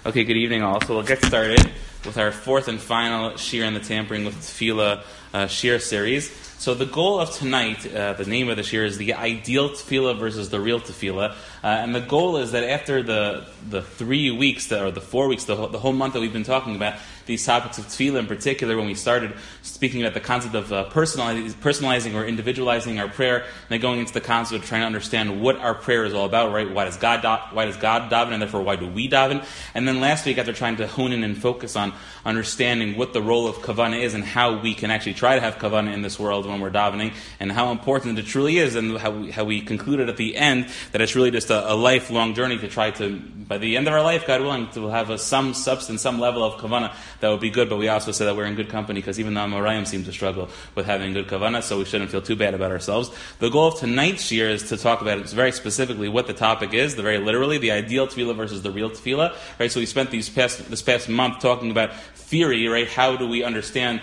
Okay, good evening all. So we'll get started with our fourth and final Shir in the Tampering with Tefillah Shir series. So the goal of tonight, the name of the Shir is the ideal Tefillah versus the real Tefillah. And the goal is that after the 3 weeks, or the 4 weeks, the whole month that we've been talking about these topics of Tefillah, in particular when we started speaking about the concept of personalizing or individualizing our prayer, and then going into the concept of trying to understand what our prayer is all about, right? Why does God daven, and therefore why do we daven? And then last week, after trying to hone in and focus on understanding what the role of kavanah is and how we can actually try to have kavanah in this world when we're davening, and how important it truly is, and how we concluded at the end that it's really just a lifelong journey to try to, by the end of our life, God willing, to have some substance, some level of kavanah that would be good. But we also said that we're in good company, because even the Amoraim seem to struggle with having good kavanah, so we shouldn't feel too bad about ourselves. The goal of tonight's year is to talk about very specifically what the topic is, very literally, the ideal tefillah versus the real tefillah, right? So we spent this past month talking about theory, right? How do we understand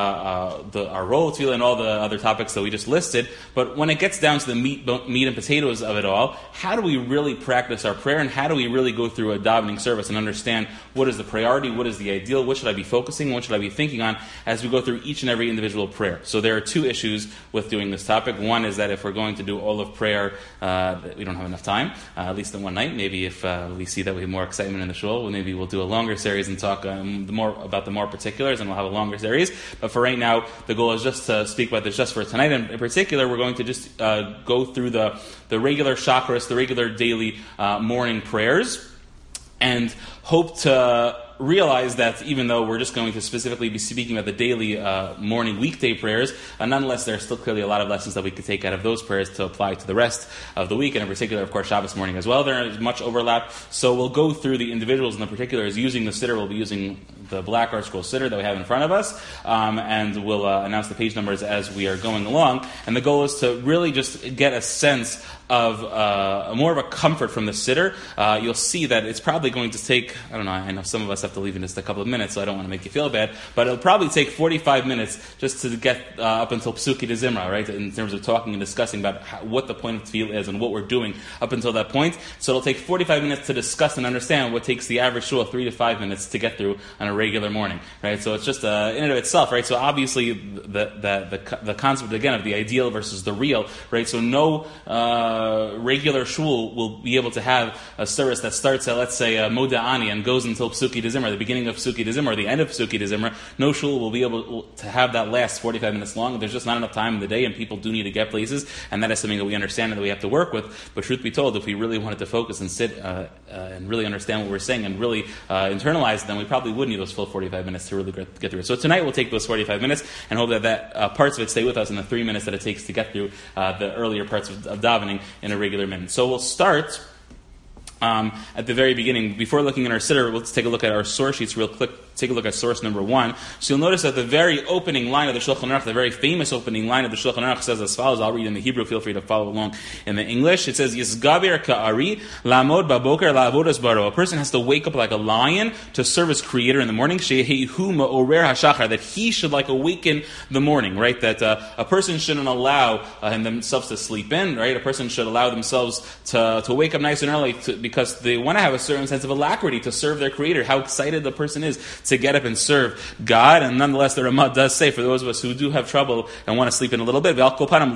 our role of tefillah and all the other topics that we just listed? But when it gets down to the meat and potatoes of it all, how do we really practice our prayer, and how do we really go through a davening service and understand what is the priority, what is the ideal, what should I be focusing on, what should I be thinking on as we go through each and every individual prayer? So there are two issues with doing this topic. One is that if we're going to do all of prayer, we don't have enough time, at least in one night. Maybe if we see that we have more excitement in the shul, maybe we'll do a longer series and talk about the more particulars, and we'll have a longer series. But for right now, the goal is just to speak about this just for tonight. And in particular, we're going to just go through the regular chakras, the regular daily morning prayers, and hope to realize that even though we're just going to specifically be speaking about the daily morning weekday prayers, nonetheless there are still clearly a lot of lessons that we could take out of those prayers to apply to the rest of the week, and in particular, of course, Shabbos morning as well. There is much overlap, so we'll go through the individuals, and the particulars using the siddur. We'll be using the Black Art Scroll siddur that we have in front of us, and we'll announce the page numbers as we are going along. And the goal is to really just get a sense of more of a comfort from the siddur. You'll see that it's probably going to take, I know some of us have to leave in just a couple of minutes, so I don't want to make you feel bad, but it'll probably take 45 minutes just to get up until Psuki de Zimra, right, in terms of talking and discussing about what the point of tefillah is and what we're doing up until that point. So it'll take 45 minutes to discuss and understand what takes the average shul 3 to 5 minutes to get through on a regular morning, right? So it's just in and of itself, right? So obviously the concept, again, of the ideal versus the real, right? So no regular shul will be able to have a service that starts at, let's say, Moda Ani and goes until Psuki de Zimra, the beginning of Psuki de Zimra, or the end of Psuki de Zimra. No shul will be able to have that last 45 minutes long. There's just not enough time in the day, and people do need to get places, and that is something that we understand and that we have to work with. But truth be told, if we really wanted to focus and sit and really understand what we're saying and really internalize it, then we probably would need those full 45 minutes to really get through it. So tonight we'll take those 45 minutes and hope that parts of it stay with us in the 3 minutes that it takes to get through the earlier parts of davening in a regular minute. So we'll start at the very beginning. Before looking at our siddur, let's take a look at our source sheets real quick. Take a look at source number 1. So you'll notice that the very opening line of the Shulchan Aruch, the very famous opening line of the Shulchan Aruch, says as follows. I'll read in the Hebrew. Feel free to follow along in the English. It says, Yisgaber ka'ari lamod baboker la'avodas baro. A person has to wake up like a lion to serve his Creator in the morning. Shehehu ma'orer hashachar. That he should awaken the morning, right? That a person shouldn't allow themselves to sleep in, right? A person should allow themselves to wake up nice and early because they want to have a certain sense of alacrity to serve their Creator. How excited the person is to get up and serve God. And nonetheless, the Ramah does say, for those of us who do have trouble and want to sleep in a little bit, a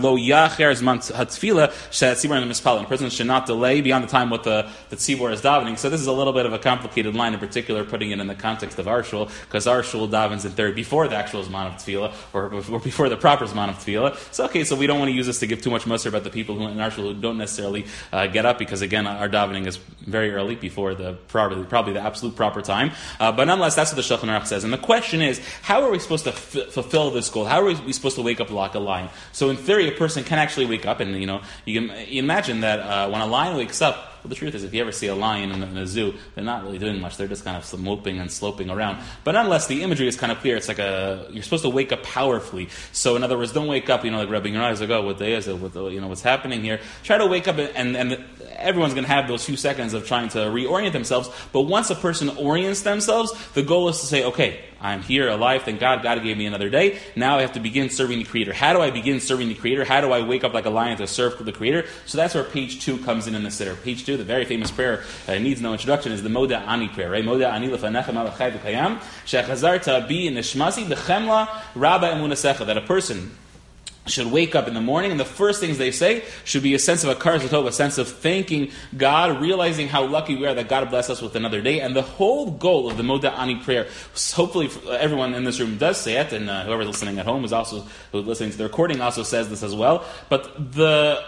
person should not delay beyond the time what the tzibor is davening. So this is a little bit of a complicated line, in particular putting it in the context of our shul, because our shul davens in third before the actual Zman of Tefillah, or before the proper Zman of Tefillah. So we don't want to use this to give too much muster about the people who in our shul who don't necessarily get up, because again, our davening is very early before probably the absolute proper time. But nonetheless, that's what the Shulchan Aruch says. And the question is, how are we supposed to fulfill this goal? How are we supposed to wake up like a lion? So in theory, a person can actually wake up, and you can imagine that when a lion wakes up, well, the truth is, if you ever see a lion in a zoo, they're not really doing much. They're just kind of moping and sloping around. But nonetheless, the imagery is kind of clear. It's like you're supposed to wake up powerfully. So in other words, don't wake up, like rubbing your eyes, like, oh, what day is it? What's happening here? Try to wake up and everyone's going to have those few seconds of trying to reorient themselves. But once a person orients themselves, the goal is to say, okay, I'm here, alive, thank God, God gave me another day. Now I have to begin serving the Creator. How do I begin serving the Creator? How do I wake up like a lion to serve the Creator? So that's where page 2 comes in the Siddur. Page 2, the very famous prayer, needs no introduction, is the Moda Ani prayer, right? Moda Ani lefanecha malachai v'kayam, she'chazarta bi nishmasi b'chemla rabba emunasecha, that a person should wake up in the morning, and the first things they say should be a sense of a akar zatov, a sense of thanking God, realizing how lucky we are that God blessed us with another day. And the whole goal of the Moda Ani prayer, hopefully everyone in this room does say it, and whoever's listening at home is also listening to the recording also says this as well. But the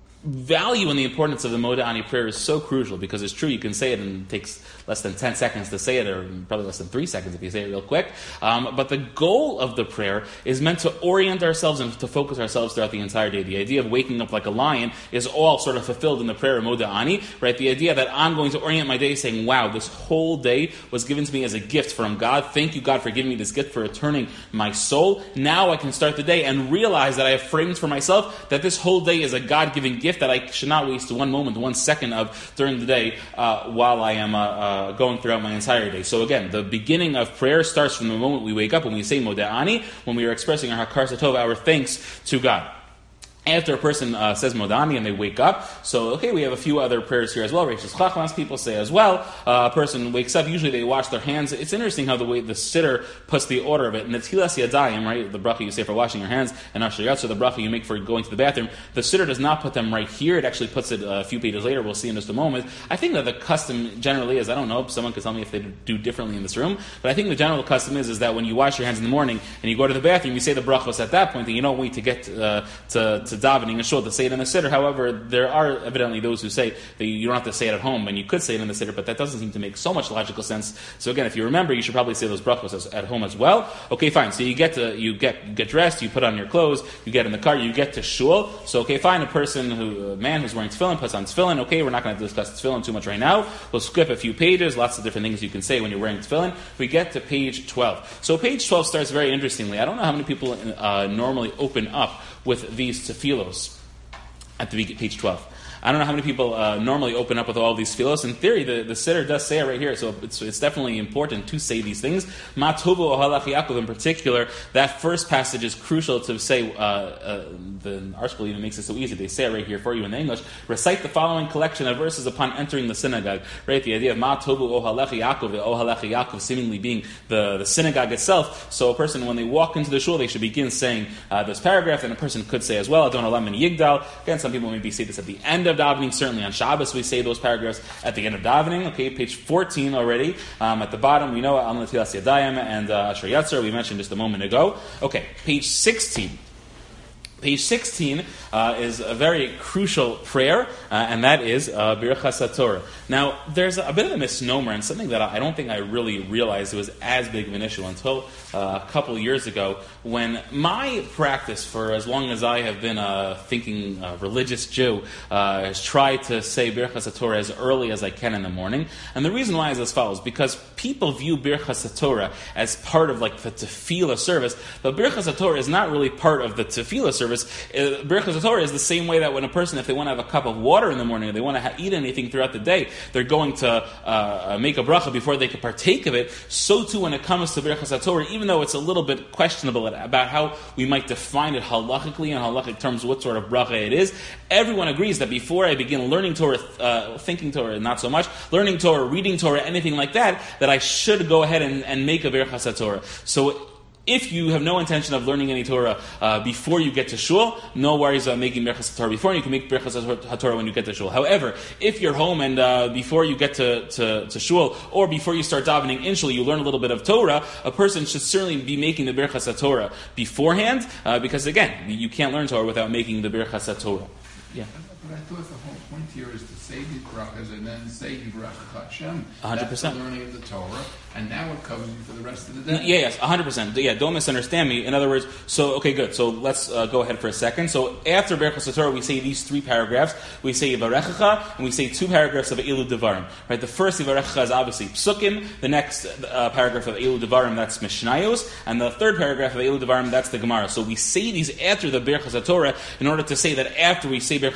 value and the importance of the Moda Ani prayer is so crucial, because it's true, you can say it and it takes less than 10 seconds to say it, or probably less than 3 seconds if you say it real quick. But the goal of the prayer is meant to orient ourselves and to focus ourselves throughout the entire day. The idea of waking up like a lion is all sort of fulfilled in the prayer of Moda Ani, right? The idea that I'm going to orient my day saying, wow, this whole day was given to me as a gift from God. Thank you, God, for giving me this gift, for returning my soul. Now I can start the day and realize that I have framed for myself that this whole day is a God-given gift that I should not waste 1 moment, 1 second of during the day while I am going throughout my entire day. So again, the beginning of prayer starts from the moment we wake up, when we say Moda Ani, when we are expressing our hakar satov, our thanks to God. After a person says Moda Ani and they wake up, so okay, we have a few other prayers here as well. Reishis Chachmas people say as well. A person wakes up, usually they wash their hands. It's interesting how the way the Siddur puts the order of it. Netilas Yadayim, right, the bracha you say for washing your hands, and Asher Yatzor, the bracha you make for going to the bathroom. The Siddur does not put them right here. It actually puts it a few pages later. We'll see in just a moment. I think that the custom generally is, I don't know, someone could tell me if they do differently in this room, but I think the general custom is that when you wash your hands in the morning and you go to the bathroom, you say the brachos at that point, and you don't wait to get to davening and shul to say it in the Siddur. However, there are evidently those who say that you don't have to say it at home, and you could say it in the Siddur, but that doesn't seem to make so much logical sense. So again, if you remember, you should probably say those brachos at home as well. Okay, fine. So you get dressed, you put on your clothes, you get in the car, you get to shul. So okay, fine. A man who's wearing tefillin puts on tefillin. Okay, we're not going to discuss tefillin too much right now. We'll skip a few pages. Lots of different things you can say when you're wearing tefillin. We get to page 12. So page 12 starts very interestingly. I don't know how many people normally open up with these tefillos at the page 12. I don't know how many people normally open up with all these tefillos. In theory, the Siddur does say it right here, so it's definitely important to say these things. Ma tovu ohalach Yaakov in particular, that first passage is crucial to say. The ArtScroll even makes it so easy. They say it right here for you in the English. Recite the following collection of verses upon entering the synagogue. Right, the idea of Ma tovu ohalach Yaakov, the ohalach Yaakov seemingly being the synagogue itself. So a person, when they walk into the shul, they should begin saying this paragraph, and a person could say as well, Adon Olam min Yigdal. Again, some people maybe say this at the end of davening. Certainly on Shabbos we say those paragraphs at the end of davening. Okay, page 14 already. At the bottom we know Al Netilas Yadayim and Asher Yatzor we mentioned just a moment ago. Okay, page 16. Page 16 is a very crucial prayer, and that is Birchas HaTorah. Now, there's a bit of a misnomer, and something that I don't think I really realized it was as big of an issue until a couple of years ago, when my practice for as long as I have been a thinking religious Jew has tried to say Birchas HaTorah as early as I can in the morning. And the reason why is as follows, because people view Birchas HaTorah as part of like the tefillah service, but Birchas HaTorah is not really part of the tefillah service. Birchas HaTorah is the same way that when a person, if they want to have a cup of water in the morning, or they want to eat anything throughout the day, they're going to make a bracha before they can partake of it. So too when it comes to Birchas HaTorah, even though it's a little bit questionable about how we might define it halachically, in halachic terms, what sort of bracha it is, everyone agrees that before I begin learning Torah, thinking Torah, not so much, learning Torah, reading Torah, anything like that, that I should go ahead and make a Birchas HaTorah. So if you have no intention of learning any Torah before you get to shul, no worries about making Birchas HaTorah before, and you can make Birchas HaTorah when you get to shul. However, if you're home and before you get to shul, or before you start davening in shul, you learn a little bit of Torah, a person should certainly be making the Birchas HaTorah beforehand, because again, you can't learn Torah without making the Birchas HaTorah. Yeah. But I thought the whole point here is to say these brachas and then say Yivrach Hashem. 100%. That's the learning of the Torah, and now it covers you for the rest of the day. Yes, 100%. Yeah, don't misunderstand me. In other words, so, okay, good. So let's go ahead for a second. So after Birchas HaTorah, we say these 3 paragraphs. We say Yivarechecha, and we say 2 paragraphs of Eilu Devarim. Right? The first Yivarechecha is obviously Psukim. The next paragraph of Eilu Devarim, that's Mishnayos. And the third paragraph of Eilu Devarim, that's the Gemara. So we say these after the Birchas HaTorah in order to say that after we say Birchas HaTorah,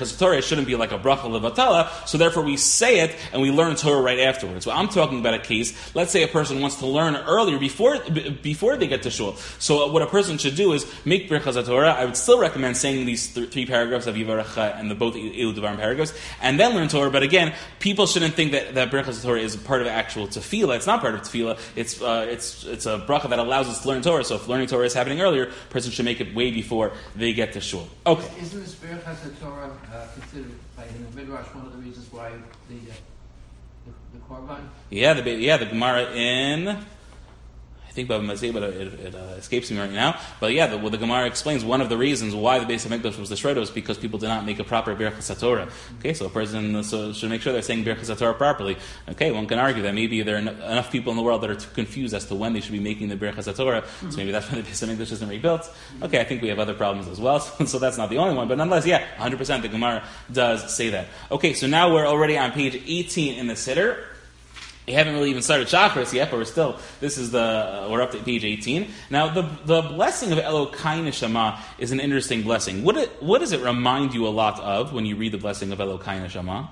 it shouldn't be like a bracha levatala, so therefore we say it and we learn Torah right afterwards. Well, I'm talking about a case, let's say a person wants to learn earlier before they get to shul. So what a person should do is make Birchas Torah. I would still recommend saying these three paragraphs of Yivarecha and the both Elu Devarim paragraphs, and then learn Torah. But again, people shouldn't think that Birchas Torah is part of actual tefillah. It's not part of tefillah. It's a bracha that allows us to learn Torah. So if learning Torah is happening earlier, a person should make it way before they get to shul. Okay. Isn't this Birchas Torah considered by the Midrash one of the reasons why the korban? Yeah, the Gemara in, I think Baba Mazeh, but it escapes me right now. But yeah, the Gemara explains one of the reasons why the Beis HaMikdash was destroyed was because people did not make a proper Birchas Torah. Okay, so a person should make sure they're saying Birchas Torah properly. Okay, one can argue that maybe there are enough people in the world that are too confused as to when they should be making the Birchas Torah, so maybe that's why the Beis HaMikdash isn't rebuilt. Okay, I think we have other problems as well, so that's not the only one. But nonetheless, yeah, 100% the Gemara does say that. Okay, so now we're already on page 18 in the Siddur. We haven't really even started Shachris yet, but we're up to page 18. Now, the blessing of Elokai Neshama is an interesting blessing. What does it remind you a lot of when you read the blessing of Elokai Neshama?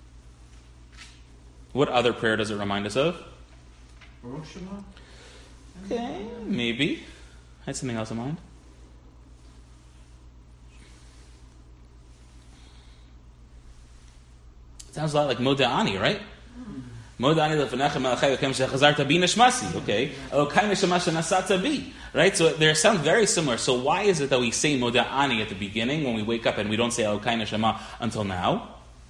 What other prayer does it remind us of? Baruch Shema? Okay, maybe. I had something else in mind. It sounds a lot like Moda'ani, right? Okay, right? So they sound very similar. So why is it that we say Moda'ani at the beginning when we wake up and we don't say Elokai Neshama until now?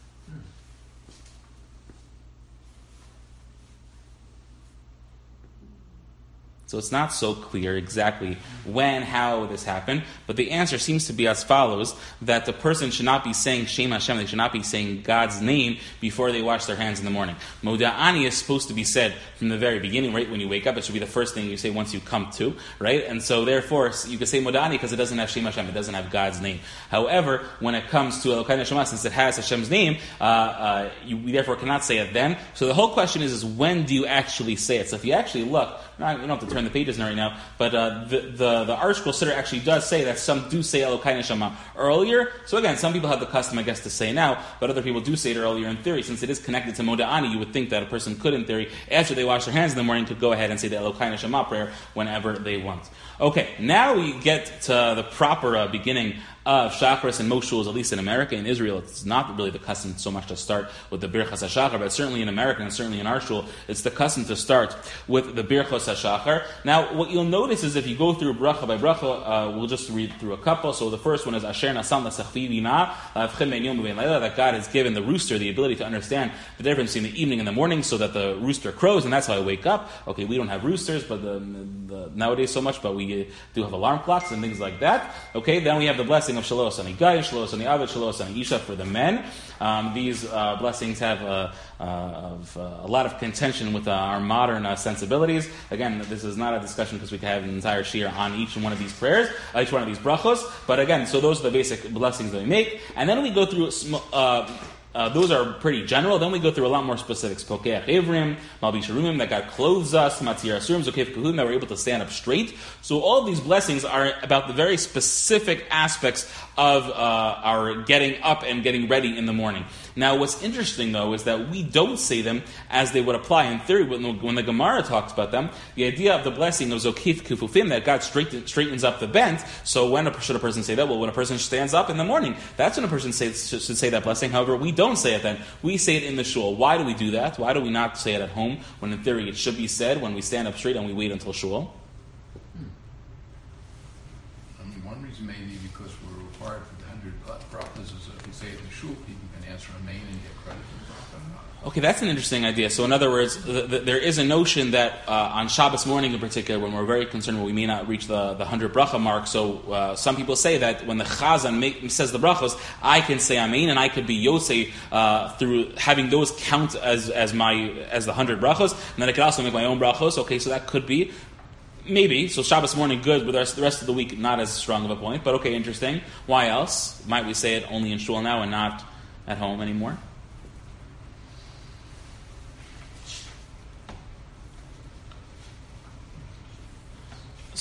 So it's not so clear exactly when, how this happened, but the answer seems to be as follows, that the person should not be saying Shem Hashem, they should not be saying God's name before they wash their hands in the morning. Moda'ani is supposed to be said from the very beginning, right? When you wake up, it should be the first thing you say once you come to, right? And so therefore, you can say Moda'ani because it doesn't have Shem Hashem, it doesn't have God's name. However, when it comes to Elokai Neshama, since it has Hashem's name, we therefore cannot say it then. So the whole question is when do you actually say it? So if you actually look, you don't have to turn the pages right now, but the ArtScroll Siddur actually does say that some do say Elokai Neshama earlier. So again, some people have the custom, I guess, to say now, but other people do say it earlier in theory. Since it is connected to Moda'ani, you would think that a person could, in theory, after they wash their hands in the morning, could go ahead and say the Elokai Neshama prayer whenever they want. Okay, now we get to the proper beginning of Shachris and most shuls, at least in America. In Israel, it's not really the custom so much to start with the Birchas HaShachar, but certainly in America and certainly in our shul, it's the custom to start with the Birchas HaShachar. Now, what you'll notice is if you go through bracha by bracha, we'll just read through a couple. So the first one is Asher Nasan L'Sachvi Vina, that God has given the rooster the ability to understand the difference between the evening and the morning so that the rooster crows, and that's how I wake up. Okay, we don't have roosters but nowadays so much, but we do have alarm clocks and things like that. Okay, then we have the blessing of Shalosh Ani Gai, Shalosh Ani Avid, Shalosh Ani Isha for the men. These blessings have a lot of contention with our modern sensibilities. Again, this is not a discussion because we could have an entire shir on each one of these prayers, each one of these brachos. But again, so those are the basic blessings that we make. And then we go through those are pretty general. Then we go through a lot more specifics. Pokeach Ivrim, Malbish Rumim, that God clothes us, Matir Asurim, Zokef Kahum, that we're able to stand up straight. So all of these blessings are about the very specific aspects of our getting up and getting ready in the morning. Now, what's interesting, though, is that we don't say them as they would apply in theory. When the Gemara talks about them, the idea of the blessing of Zokif Kufufim, that God straightens up the bent. So when should a person say that? Well, when a person stands up in the morning, that's when a person should say that blessing. However, we don't say it then. We say it in the shul. Why do we do that? Why do we not say it at home, when in theory it should be said when we stand up straight and we wait until shul? I mean, one reason may be because we're required for the 100 brachas, is if we say it in the shul, people can answer a main and get credit for the bracha. Okay, that's an interesting idea. So in other words, there is a notion that on Shabbos morning in particular, when we're very concerned when we may not reach the 100 bracha mark, so some people say that when the Chazan says the brachos, I can say Amen, and I could be Yosei through having those count as the 100 brachos, and then I could also make my own brachos. Okay, so that could be. Maybe. So Shabbos morning, good, but the rest of the week, not as strong of a point. But okay, interesting. Why else? Might we say it only in shul now and not at home anymore?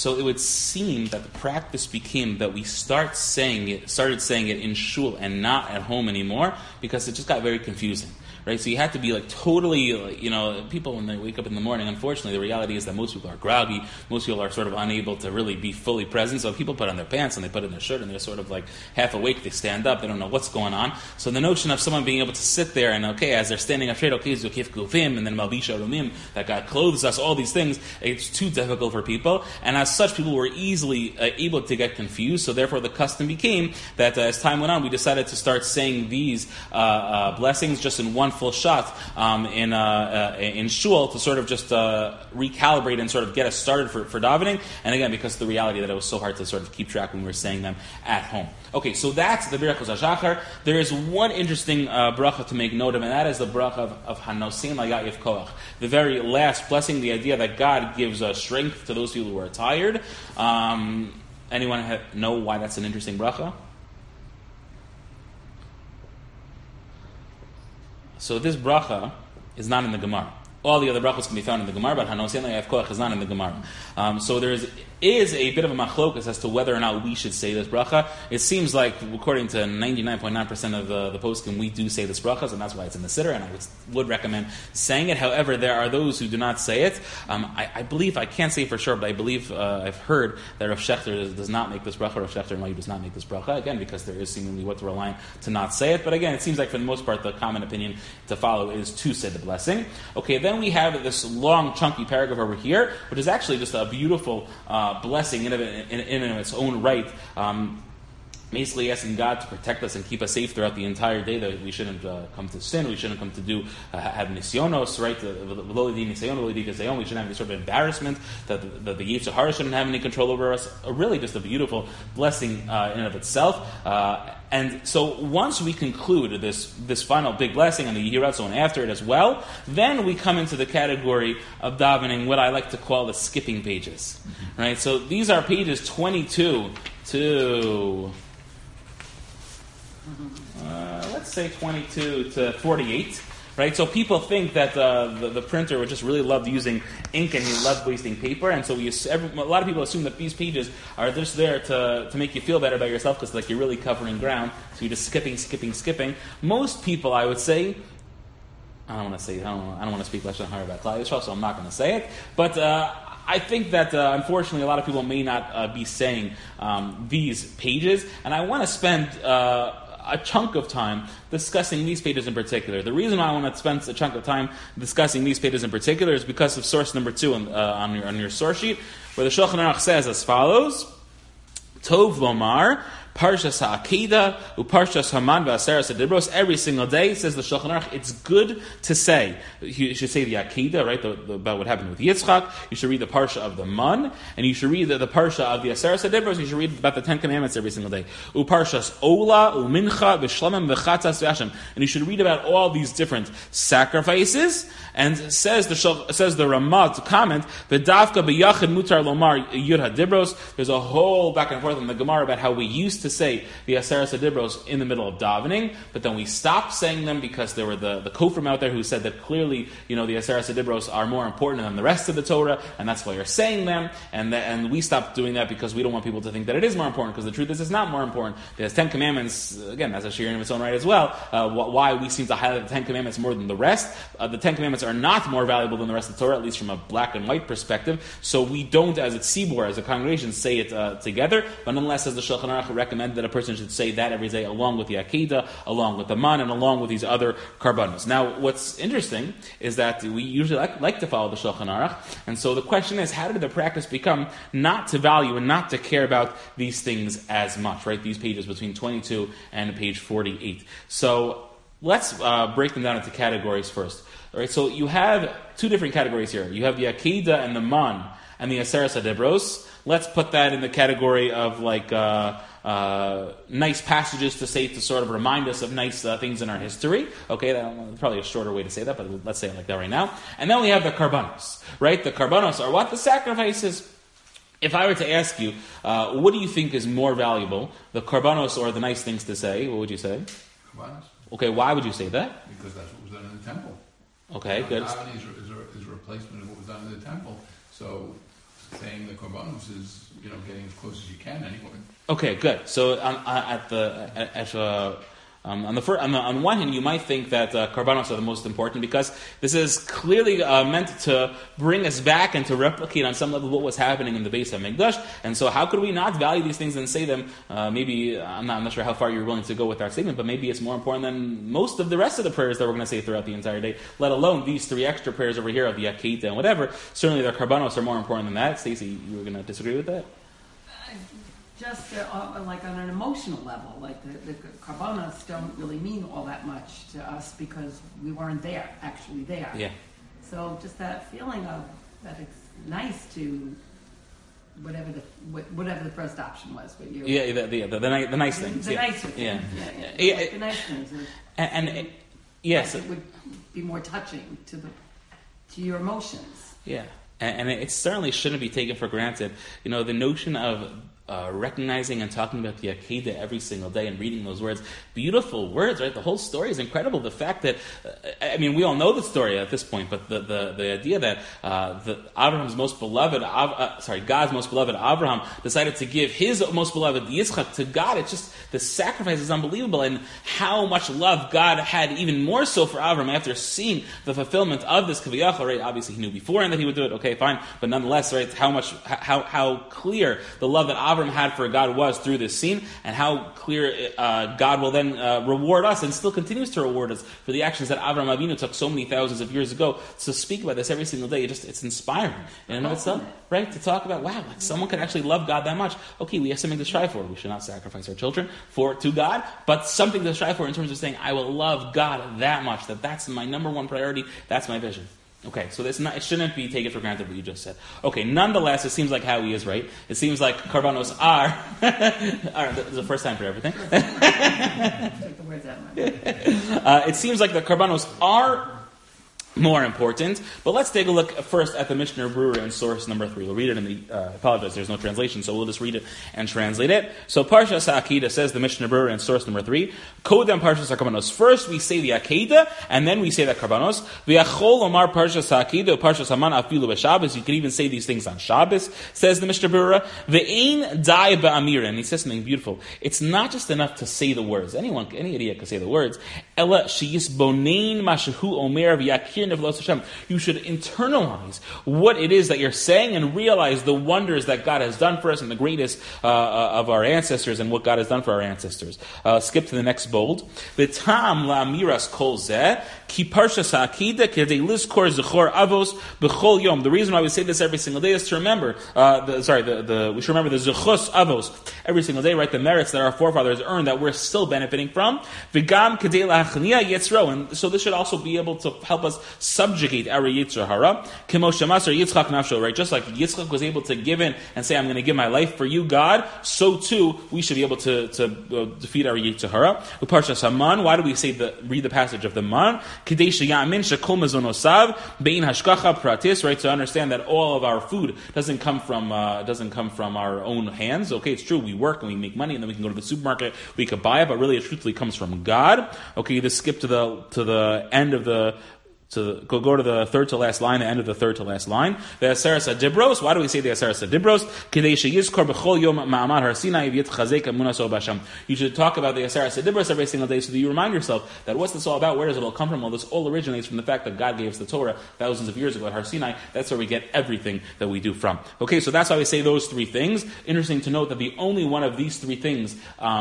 So it would seem that the practice became that we started saying it in shul and not at home anymore, because it just got very confusing. Right, so you have to be like totally, people when they wake up in the morning, unfortunately, the reality is that most people are groggy, most people are sort of unable to really be fully present, so people put on their pants and they put in their shirt and they're sort of like half awake, they stand up, they don't know what's going on. So the notion of someone being able to sit there and, as they're standing up straight, Zukif Gufim, and then Malvisha Rumim, that God clothes us, all these things, it's too difficult for people, and as such, people were easily able to get confused, so therefore the custom became that as time went on, we decided to start saying these blessings just in one full shot in shul to sort of just recalibrate and sort of get us started for davening. And again, because of the reality that it was so hard to sort of keep track when we were saying them at home. Okay, so that's the Birchos HaShachar. There is one interesting bracha to make note of, and that is the bracha of Hanosin Layayev Koach. The very last blessing, the idea that God gives strength to those people who are tired. Anyone know why that's an interesting bracha? So this bracha is not in the Gemara. All the other brachos can be found in the Gemara, but Hanosin Layayev Koach is not in the Gemara. So there is a bit of a machlokas as to whether or not we should say this bracha. It seems like, according to 99.9% of the poskim, we do say this bracha, and that's why it's in the siddur, and I would recommend saying it. However, there are those who do not say it. I believe, I can't say for sure, but I believe I've heard that Rav Shechter does not make this bracha. Rav Shechter and does not make this bracha, again, because there is seemingly what to rely on to not say it. But again, it seems like for the most part, the common opinion to follow is to say the blessing. Okay, then we have this long, chunky paragraph over here, which is actually just a beautiful blessing in its own right, basically asking God to protect us and keep us safe throughout the entire day, that we shouldn't come to sin, we shouldn't come to have nisyonos, right? We shouldn't have any sort of embarrassment, that the Yetzer Hara shouldn't have any control over us. Really just a beautiful blessing in and of itself. And so once we conclude this final big blessing and the Yehirat, so on after it as well, then we come into the category of davening, what I like to call the skipping pages. Right? So these are pages 22 to... let's say 22 to 48, right? So people think that the printer would just really loved using ink and he loved wasting paper, and so a lot of people assume that these pages are just there to make you feel better about yourself, because like you're really covering ground, so you're just skipping. Most people, I would say, I don't want to speak Lashon Hara about Klal Yisrael, so I'm not going to say it, but I think that unfortunately a lot of people may not be saying these pages, and I want to spend a chunk of time discussing these pages in particular. The reason why I want to spend a chunk of time discussing these pages in particular is because of source number 2 on your source sheet, where the Shulchan Aruch says as follows: Tov Lomar Parshas HaAkedah, Uparshas Haman v'Aseres HaDibros. Every single day, says the Shulchan Aruch, it's good to say. You should say the Akedah, right, about what happened with Yitzchak. You should read the Parsha of the Man, and you should read the Parsha of the Aseres HaDibros. You should read about the 10 Commandments every single day. Uparshas Ola, Umincha, V'Shlamim, V'Chatzas, V'Hashem. And you should read about all these different sacrifices. And says the Ramah to comment, V'Davka b'Yachid Mutar Lomar Yud HaDibros. There's a whole back and forth in the Gemara about how we used to say the Aseres HaDibros in the middle of davening, but then we stopped saying them because there were the Kofrim out there who said that clearly, the Aseres HaDibros are more important than the rest of the Torah, and that's why you're saying them, and we stopped doing that because we don't want people to think that it is more important, because the truth is it's not more important. There's 10 Commandments, again, that's a shir in its own right as well, why we seem to highlight the 10 Commandments more than the rest. The 10 Commandments are not more valuable than the rest of the Torah, at least from a black and white perspective, so we don't, as a tzibur, as a congregation, say it together, but nonetheless, as the Shulchan Aruch recommend that a person should say that every day along with the Akedah, along with the Man, and along with these other karbanos. Now, what's interesting is that we usually like to follow the Shulchan Aruch, and so the question is, how did the practice become not to value and not to care about these things as much, right? These pages between 22 and page 48. So let's break them down into categories first. All right, so you have two different categories here. You have the Akedah and the Man and the Aseres HaDibros. Let's put that in the category of nice passages to say to sort of remind us of nice things in our history. Okay, that's probably a shorter way to say that, but let's say it like that right now. And then we have the karbanos, right? The karbanos are what? The sacrifices. If I were to ask you, what do you think is more valuable, the karbanos or the nice things to say? What would you say? Karbanos. Okay, why would you say that? Because that's what was done in the temple. Okay, good. Davening is a replacement of what was done in the temple. So saying the korbanos is, getting as close as you can anyway. Okay, good. So on the one hand, you might think that karbanos are the most important because this is clearly meant to bring us back and to replicate on some level what was happening in the Beis HaMikdash. And so, how could we not value these things and say them? Maybe I'm not sure how far you're willing to go with our statement, but maybe it's more important than most of the rest of the prayers that we're going to say throughout the entire day. Let alone these 3 extra prayers over here of the Akedah and whatever. Certainly, the karbanos are more important than that. Stacey, you were going to disagree with that? Just like on an emotional level, like the karbanos don't really mean all that much to us because we weren't actually there. Yeah. So just that feeling of that it's nice to whatever the first option was. But you the nice things. The nicer things. Yeah. Like the nice things. Yes, it would be more touching to your emotions. Yeah, and it certainly shouldn't be taken for granted. The notion of recognizing and talking about the Akedah every single day and reading those words. Beautiful words, right? The whole story is incredible. The fact that, we all know the story at this point, but the idea that God's most beloved Abraham decided to give his most beloved Yitzchak to God, it's just, the sacrifice is unbelievable, and how much love God had even more so for Abraham after seeing the fulfillment of this Kaviyachal, right? Obviously he knew beforehand that he would do it, okay, fine, but nonetheless, right, how clear the love that Abraham had for God was through this scene, and how clear God will then reward us and still continues to reward us for the actions that Avraham Avinu took so many thousands of years ago. To speak about this every single day, it's inspiring in and of itself, right? To talk about, wow, like someone can actually love God that much. Okay, we have something to strive for. We should not sacrifice our children to God, but something to strive for in terms of saying, I will love God that much, that's my number one priority, that's my vision. Okay, so it shouldn't be taken for granted what you just said. Okay, nonetheless, it seems like Howie is right. It seems like karbanos are this is the first time for everything. Take the words out of my mouth. It seems like the karbanos are more important, but let's take a look first at the Mishnah Berurah in source number 3. We'll read it in the, apologize, there's no translation, so we'll just read it and translate it. So Parshas HaAkedah says the Mishnah Berurah in source number 3, Kodem Parshas HaKarbanos. First we say the Akedah, and then we say the Karbanos. V'yachol omar Parshas HaAkedah, Parshas Haman afilu b'Shabbos. You can even say these things on Shabbos, says the Mishnah Berurah. V'ein dai ba'amir, and he says something beautiful. It's not just enough to say the words. Any idiot can say the words. Ela sheyisbonein mashehu omer v'yakir. You should internalize what it is that you're saying and realize the wonders that God has done for us and the greatest of our ancestors and what God has done for our ancestors. Skip to the next bold. V'tam la'amiras kol zeh ki parshas ha'akedah kedei lizkor zechor avos b'chol yom. The reason why we say this every single day is to remember. We should remember the zechus avos every single day, right? The merits that our forefathers earned that we're still benefiting from. V'gam kedei la'achniya yitzro, and so this should also be able to help us subjugate our Yitzhak hara. Kimo shemasar Yitzchak nafsho, right? Just like Yitzchak was able to give in and say, I'm going to give my life for you, God, so too we should be able to defeat our Yitzhak hara. Uparshas Haman, why do we read the passage of the Man? Kedei sheyamin shekol mezonosav bein hashkacha pratis, right? To understand that all of our food doesn't come from our own hands. Okay, it's true, we work and we make money and then we can go to the supermarket, we could buy it, but really it truthfully comes from God. Okay, just skip to the end of the go to the third to last line, the end of the third to last line. The Aseres HaDibros. Why do we say the Aseres HaDibros? Kedei sheyizkor b'chol yom ma'amad Har Sinai v'yitchazek emunaso b'Hashem. You should talk about the Aseres HaDibros every single day so that you remind yourself that what's this all about? Where does it all come from? Well, this all originates from the fact that God gave us the Torah thousands of years ago at Har Sinai. That's where we get everything that we do from. Okay, so that's why we say those 3 things. Interesting to note that the only one of these 3 things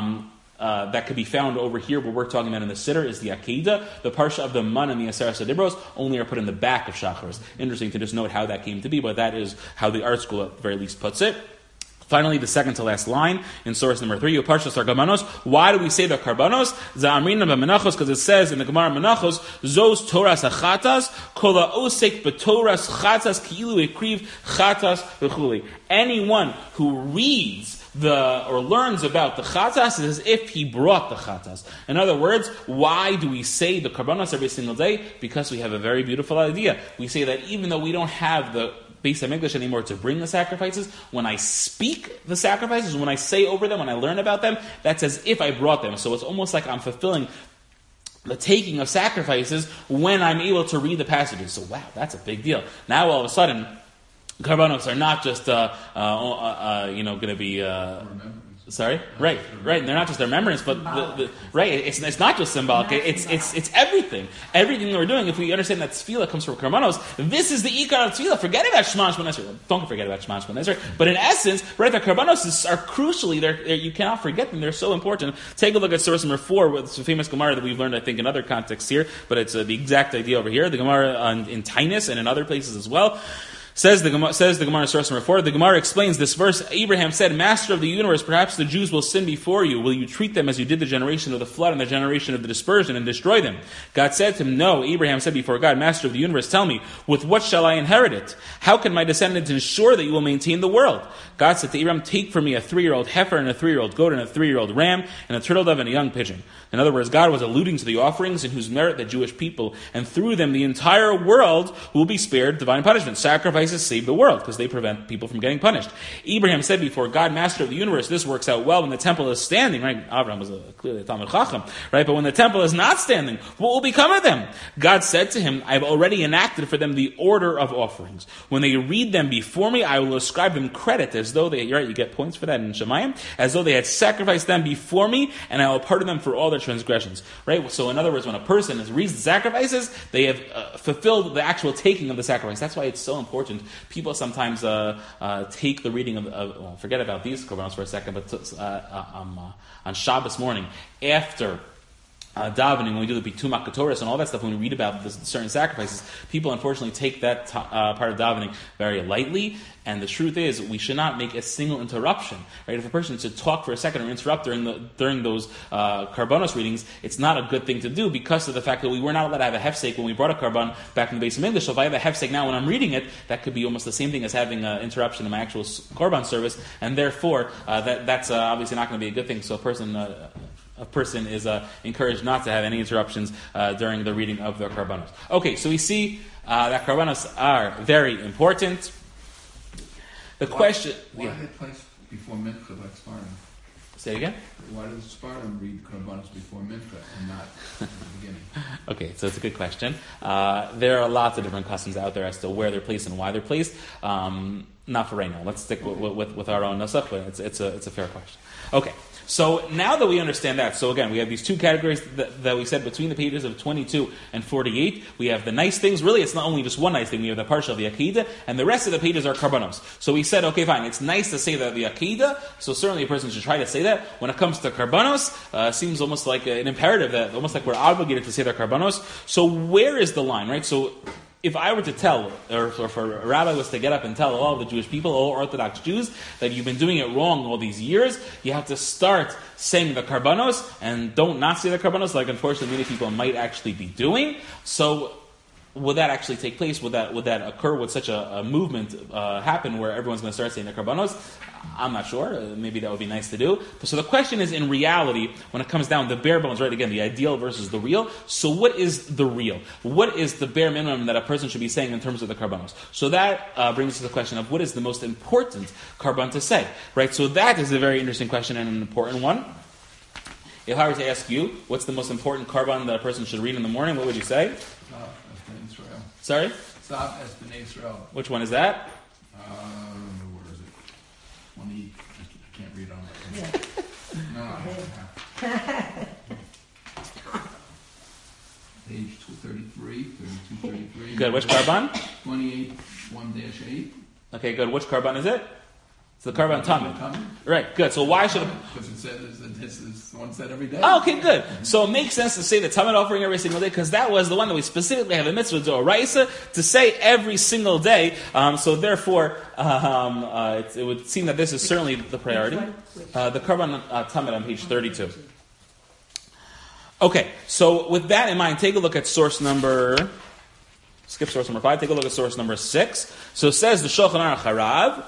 that could be found over here, what we're talking about in the Siddur, is the Akedah. The Parsha of the Man and the Aseres HaDibros only are put in the back of Shacharis. Interesting to just note how that came to be, but that is how the art school at the very least puts it. Finally, the second to last line in source number 3, Parshas HaKarbanos. Why do we say the Karbanos? Za'amrina b'menachos, because it says in the Gemara Menachos, Zos Toras HaChatas, Kol ha'osek b'Toras Chatas, Ki'ilu ekriv Chatas v'chuli. Anyone who reads or learns about the chatas is as if he brought the chatas. In other words, why do we say the karbanos every single day? Because we have a very beautiful idea. We say that even though we don't have the Beis HaMikdash anymore to bring the sacrifices, when I speak the sacrifices, when I say over them, when I learn about them, that's as if I brought them. So it's almost like I'm fulfilling the taking of sacrifices when I'm able to read the passages. So wow, that's a big deal. Now all of a sudden, Karbanos are not just, going to be. Remembrance. Sorry, right. They're not just their remembrance, but right. It's not just symbolic. It's everything. Everything that we're doing. If we understand that tefillah comes from karbanos, this is the ikar of tefillah. Forget about Shema Shemon Esrei. Don't forget about Shema Shemon Esrei. But in essence, right, the karbanos are crucially. You cannot forget them. They're so important. Take a look at source number 4, with some famous Gemara that we've learned, I think, in other contexts here. But it's the exact idea over here. The Gemara in Tainus and in other places as well. Says the Gemara in source number 4, the Gemara explains this verse. Abraham said, Master of the universe, perhaps the Jews will sin before you. Will you treat them as you did the generation of the flood and the generation of the dispersion and destroy them? God said to him, no. Abraham said before God, Master of the universe, tell me, with what shall I inherit it? How can my descendants ensure that you will maintain the world? God said to Abraham, take for me a 3-year-old heifer and a 3-year-old goat and a 3-year-old ram and a turtle dove and a young pigeon. In other words, God was alluding to the offerings in whose merit the Jewish people, and through them the entire world, will be spared divine punishment. Sacrifices save the world because they prevent people from getting punished. Abraham said before God, Master of the universe, this works out well when the temple is standing. Right? Abraham was clearly a Talmid Chacham. Right? But when the temple is not standing, what will become of them? God said to him, I have already enacted for them the order of offerings. When they read them before me, I will ascribe them credit as though they, right, you get points for that in Shemayim, as though they had sacrificed them before me, and I will pardon them for all their transgressions. Right? So in other words, when a person reads the sacrifices, they have fulfilled the actual taking of the sacrifice. That's why it's so important. People sometimes take the reading of forget about these korbanos for a second, but on Shabbos morning, after davening, when we do the Bitum HaKetoros and all that stuff, when we read about certain sacrifices, people unfortunately take that part of davening very lightly. And the truth is, we should not make a single interruption. Right? If a person should talk for a second or interrupt during those karbanos readings, it's not a good thing to do because of the fact that we were not allowed to have a hefsek when we brought a karban back in the base of English. So if I have a hefsek now when I'm reading it, that could be almost the same thing as having an interruption in my actual karban service, and therefore that's obviously not going to be a good thing. So a person is encouraged not to have any interruptions during the reading of their karbanos. Okay, so we see that karbanos are very important. The question... Why did it place before Mincha like Spartan? Say it again? Why did Spartan read karbanos before Mincha and not at the beginning? Okay, so it's a good question. There are lots of different customs out there as to where they're placed and why they're placed. Not for right now. Let's stick with our own nusach, but it's a fair question. Okay. So now that we understand that, so again, we have these two categories that we said between the pages of 22 and 48. We have the nice things. Really, it's not only just one nice thing. We have the parsha of the Akedah, and the rest of the pages are karbanos. So we said, okay, fine, it's nice to say that the Akedah, so certainly a person should try to say that. When it comes to karbanos, seems almost like an imperative, that almost like we're obligated to say their karbanos. So where is the line, right? So if I were to tell, or if a rabbi was to get up and tell all the Jewish people, all Orthodox Jews, that you've been doing it wrong all these years, you have to start saying the karbanos, and don't not say the karbanos, like unfortunately many people might actually be doing. So would that actually take place? Would that occur? Would such a movement happen where everyone's going to start saying the karbanos? I'm not sure. Maybe that would be nice to do. So the question is, in reality, when it comes down to the bare bones, right, again, the ideal versus the real. So what is the real? What is the bare minimum that a person should be saying in terms of the karbanos? So that brings us to the question of what is the most important karban to say, right? So that is a very interesting question and an important one. If I were to ask you, what's the most important karban that a person should read in the morning, what would you say? Israel. Sorry? Tzav es b'nei Israel. Which one is that? Where is it? One E. I can't read on it. No. Page 233, 32, 33. Good. Which karban? 28, 1-8. Okay, good. Which karban is it? It's the karban tamid. Right, good. So why should... Because it says this is one said every day. Oh, okay, good. So it makes sense to say the tamid offering every single day, because that was the one that we specifically have a mitzvah d'oraisa to say every single day. So therefore, it would seem that this is certainly the priority. The karban tamid on page 32. Okay, so with that in mind, take a look at source number... Skip source number 5. Take a look at source number 6. So it says the Shulchan Aruch Harav...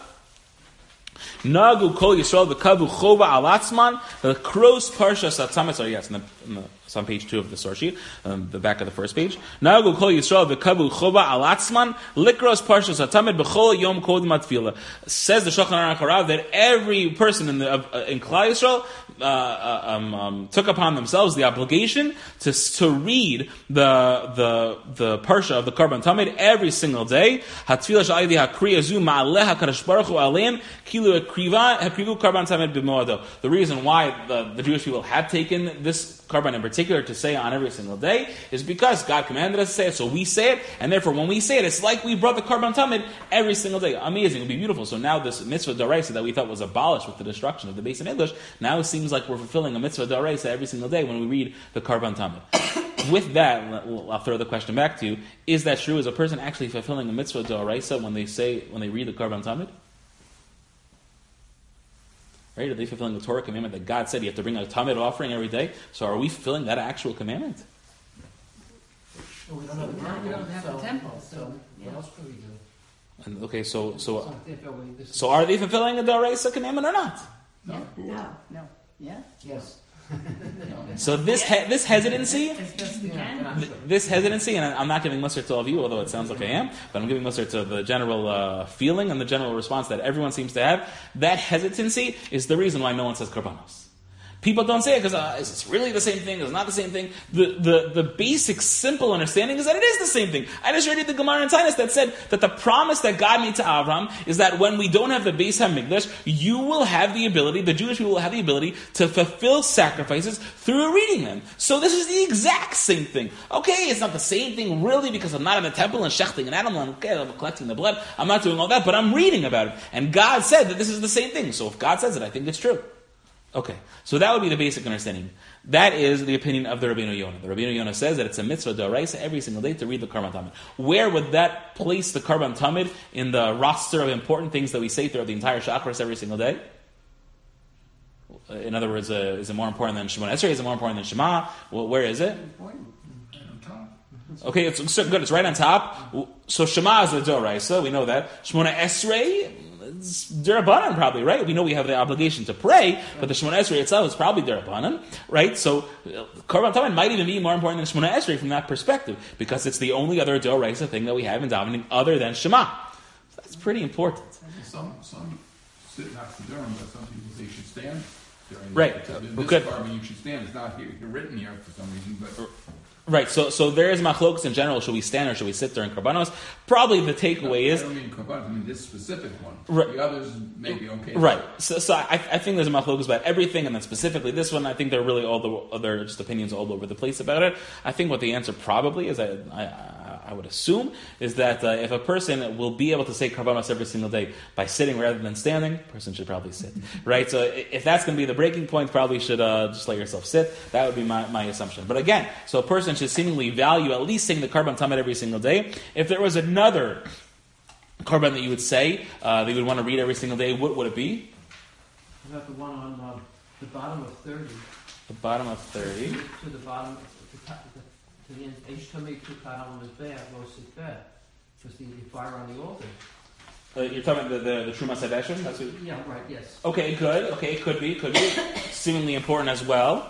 Nagu kol Yisrael v'kavu chova al atzman the cross parsha satamid. Sorry, yes, in the It's on page 2 of the source sheet, the back of the first page. Na'agu kol Yisrael v'kavu chova al atzman likros parshas hatamid b'chol yom kodem hatfila. Says the Shulchan Aruch Harav that every person in Klal Yisrael took upon themselves the obligation to read the parsha of the Karban Tamid every single day. Hatfila sh'aydi hakriya zu ma'aleh hakadosh baruch hu aleim kilu hakrivu Karban Tamid b'moado. The reason why the Jewish people had taken this Karban in particular to say on every single day is because God commanded us to say it, so we say it, and therefore when we say it, it's like we brought the Karban Tamid every single day. Amazing, it would be beautiful. So now this mitzvah d'oraisa that we thought was abolished with the destruction of the Beis Hamikdash, now it seems like we're fulfilling a mitzvah d'oraisa every single day when we read the Karban Tamid. With that, I'll throw the question back to you: is that true? Is a person actually fulfilling a mitzvah d'oraisa when they read the Karban Tamid? Right? Are they fulfilling the Torah commandment that God said you have to bring a Tamid offering every day? So are we fulfilling that actual commandment? Well, we don't have the temple. We don't have the temple, So yeah. what else could we do? And, okay, so So are they fulfilling the d'oraisa commandment or not? No. No. Yeah? yes. So this hesitancy. As best we Yeah, can. I'm sure. This hesitancy, and I'm not giving muster to all of you, although it sounds like I am, but I'm giving muster to the general feeling and the general response that everyone seems to have. That hesitancy is the reason why no one says karbanos. People don't say it because it's really the same thing, it's not the same thing. The basic, simple understanding is that it is the same thing. I just read the Gemara in Tainus that said that the promise that God made to Abraham is that when we don't have the Beis HaMikdash, you will have the ability, the Jewish people will have the ability to fulfill sacrifices through reading them. So this is the exact same thing. Okay, it's not the same thing really because I'm not in the temple and shechting an animal and okay, I'm collecting the blood. I'm not doing all that, but I'm reading about it. And God said that this is the same thing. So if God says it, I think it's true. Okay, so that would be the basic understanding. That is the opinion of the Rabbeinu Yonah. The Rabbeinu Yonah says that it's a mitzvah d'oraisa every single day to read the Karban Tamid. Where would that place the Karban Tamid in the roster of important things that we say throughout the entire Shachris every single day? In other words, is it more important than Shemona Esrei? Is it more important than Shema? Well, where is it? Important. Okay, it's good. It's right on top. So Shema is the d'oraisa. We know that. Shemona Esrei, it's d'Rabbanan probably, right? We know we have the obligation to pray, but the Shemona Esrei itself is probably d'Rabbanan, right? So Karban Tamid might even be more important than Shemona Esrei from that perspective, because it's the only other d'oraisa thing that we have in davening other than Shema. So that's pretty important. Some sit not to Durham, but some people say you should stand during Right. this Good. Karban, you should stand. It's not here written here for some reason, but Right, so there is machlokus in general. Should we stand or should we sit during karbanos? Probably the takeaway is I don't mean Karban, I mean this specific one. Right. The others may be okay. right. So I think there's a machlokus about everything, and then specifically this one. I think there are really all the other just opinions all over the place about it. I think what the answer probably is, I would assume, is that if a person will be able to say karbanos every single day by sitting rather than standing, the person should probably sit. Right. So if that's going to be the breaking point, probably should just let yourself sit. That would be my assumption. But again, so a person should seemingly value at least saying the Karban Tamid every single day. If there was another Karban that you would say that you would want to read every single day, what would it be? How about the one on the bottom of 30? The bottom of 30. To the bottom, to the end. Each Tamid Tukad on his bed, Lo Sifeh, because the fire on the altar. You're talking about the Trumas Hadeshim? That's what. Yeah, right. Yes. Okay, good. Okay, could be. Seemingly important as well.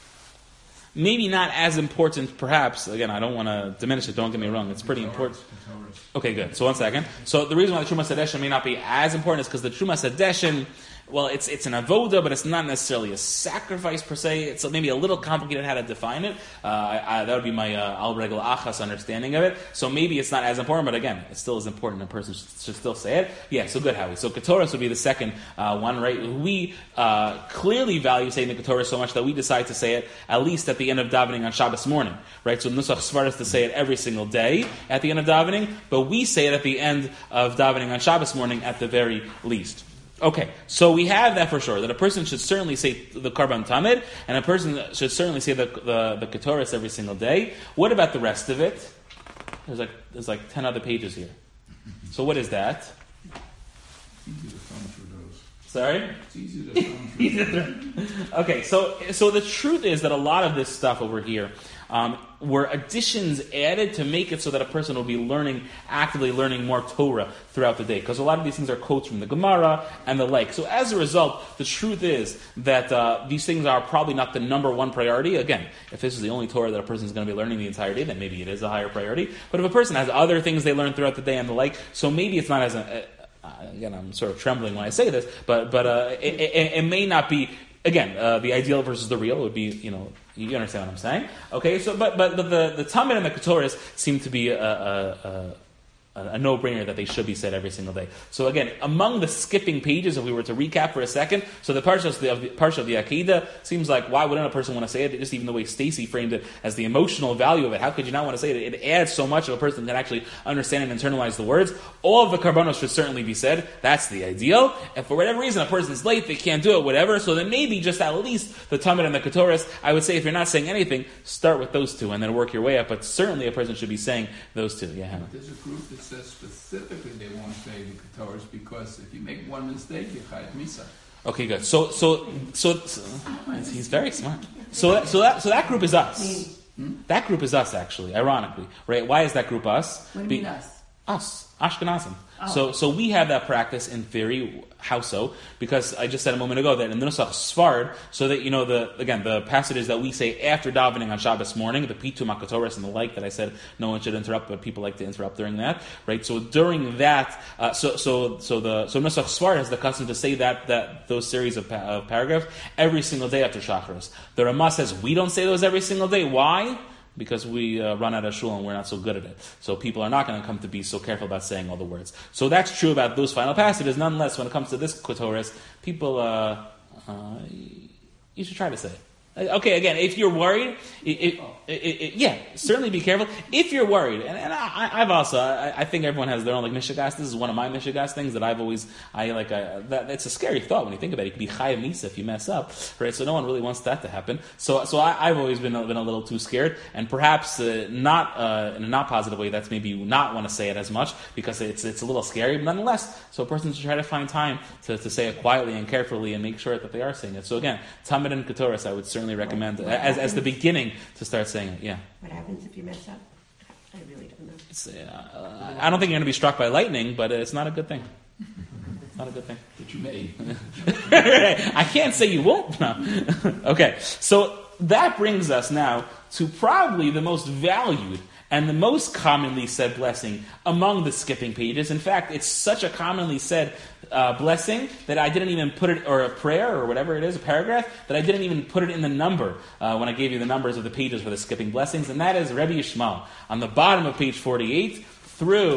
Maybe not as important, perhaps. Again, I don't want to diminish it. Don't get me wrong. It's pretty important. Okay, good. So 1 second. So the reason why the Trumas Hadeshim may not be as important is because the Trumas Hadeshim, well, it's an avoda, but it's not necessarily a sacrifice per se. It's maybe a little complicated how to define it. That would be my al regel achas understanding of it. So maybe it's not as important, but again, it still is important. A person should still say it. Yeah, so good, Howie. So Ketoras would be the second one, right? We clearly value saying the Ketoras so much that we decide to say it at least at the end of davening on Shabbos morning, right? So Nusach Svar is to say it every single day at the end of davening, but we say it at the end of davening on Shabbos morning at the very least. Okay, so we have that for sure, that a person should certainly say the Karban Tamid, and a person should certainly say the Ketoras every single day. What about the rest of it? There's like 10 other pages here. So what is that? It's easy to thumb through those. Sorry? It's easy to thumb through. Okay, so the truth is that a lot of this stuff over here were additions added to make it so that a person will be actively learning more Torah throughout the day. Because a lot of these things are quotes from the Gemara and the like. So as a result, the truth is that these things are probably not the number one priority. Again, if this is the only Torah that a person is going to be learning the entire day, then maybe it is a higher priority. But if a person has other things they learn throughout the day and the like, so maybe it's not as again, I'm sort of trembling when I say this, but it may not be. Again, the ideal versus the real would be, you understand what I'm saying, okay? So, but the Talmud and the Ketores seem to be a no-brainer that they should be said every single day. So again, among the skipping pages, if we were to recap for a second, so the parsha of the Akedah seems like, why wouldn't a person want to say it? Just even the way Stacy framed it as the emotional value of it. How could you not want to say it? It adds so much if a person can actually understand and internalize the words. All of the Karbanos should certainly be said. That's the ideal. And for whatever reason, a person's late, they can't do it, whatever. So then maybe just at least the Talmud and the Ketores, I would say if you're not saying anything, start with those two and then work your way up. But certainly a person should be saying those two. Yeah, Hannah. There's a group that says specifically they won't say the Ketores because if you make one mistake, you chayav misa. Okay, good. So he's very smart. So that group is us. That group is us, actually. Ironically, right? Why is that group us? What do you mean us? Us, Ashkenazim. Oh. So we have that practice in theory. How so? Because I just said a moment ago that in the Nusach Sfard, so that the passages that we say after davening on Shabbos morning, the Pitum HaKetoros and the like that I said no one should interrupt, but people like to interrupt during that, right? So during that, so Nusach Sfard has the custom to say that those series of paragraphs every single day after Shacharis. The Ramah says we don't say those every single day. Why? Because we run out of shul and we're not so good at it. So people are not going to come to be so careful about saying all the words. So that's true about those final passages. Nonetheless, when it comes to this Ketores, people, you should try to say it. Okay, again, if you're worried, yeah, certainly be careful. If you're worried, and I've also, I think everyone has their own Mishigas. This is one of my Mishigas things that I've always, that it's a scary thought when you think about it. You could be chayav misa if you mess up, right? So no one really wants that to happen. So I've always been a little too scared, and perhaps not in a not positive way. That's maybe you not want to say it as much because it's a little scary, but nonetheless, so a person should try to find time to say it quietly and carefully and make sure that they are saying it. So again, Talmud and Ketores, I would certainly recommend as the beginning to start saying it. Yeah. What happens if you mess up? I really don't know. I don't think you're going to be struck by lightning, but it's not a good thing. It's not a good thing. But you may. I can't say you won't. No. Okay, so that brings us now to probably the most valued and the most commonly said blessing among the skipping pages. In fact, it's such a commonly said blessing that I didn't even put it, or a prayer, or whatever it is, a paragraph, that I didn't even put it in the number when I gave you the numbers of the pages for the skipping blessings, and that is Rebbe Yishmael. On the bottom of page 48 through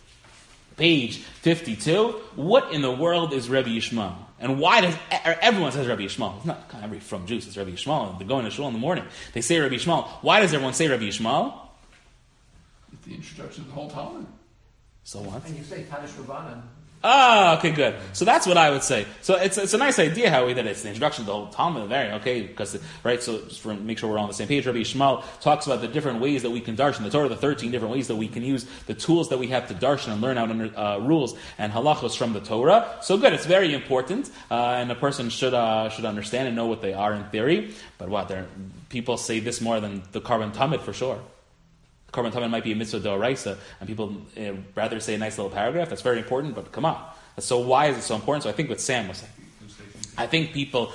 page 52, what in the world is Rebbe Yishmael? And why does everyone says Rebbe Yishmael? It's not every from Jew says Rebbe Yishmael. They're going to shul in the morning. They say Rebbe Yishmael. Why does everyone say Rebbe Yishmael? It's the introduction of the whole Talmud. So what? And you say Kaddish Rabbanan. Ah, okay, good. So that's what I would say. So it's a nice idea, Howie, that it's the introduction to the whole Talmud. Very okay, because right. So just for make sure we're all on the same page, Rabbi Yishmael talks about the different ways that we can darshan the Torah, the 13 different ways that we can use the tools that we have to darshan and learn out rules and halachos from the Torah. So good, it's very important, and a person should understand and know what they are in theory. But people say this more than the Karban Tamid for sure. Korban Tamid might be a mitzvah d'oraisa, and people rather say a nice little paragraph. That's very important, but come on. So why is it so important? So I think what Sam was saying. I think people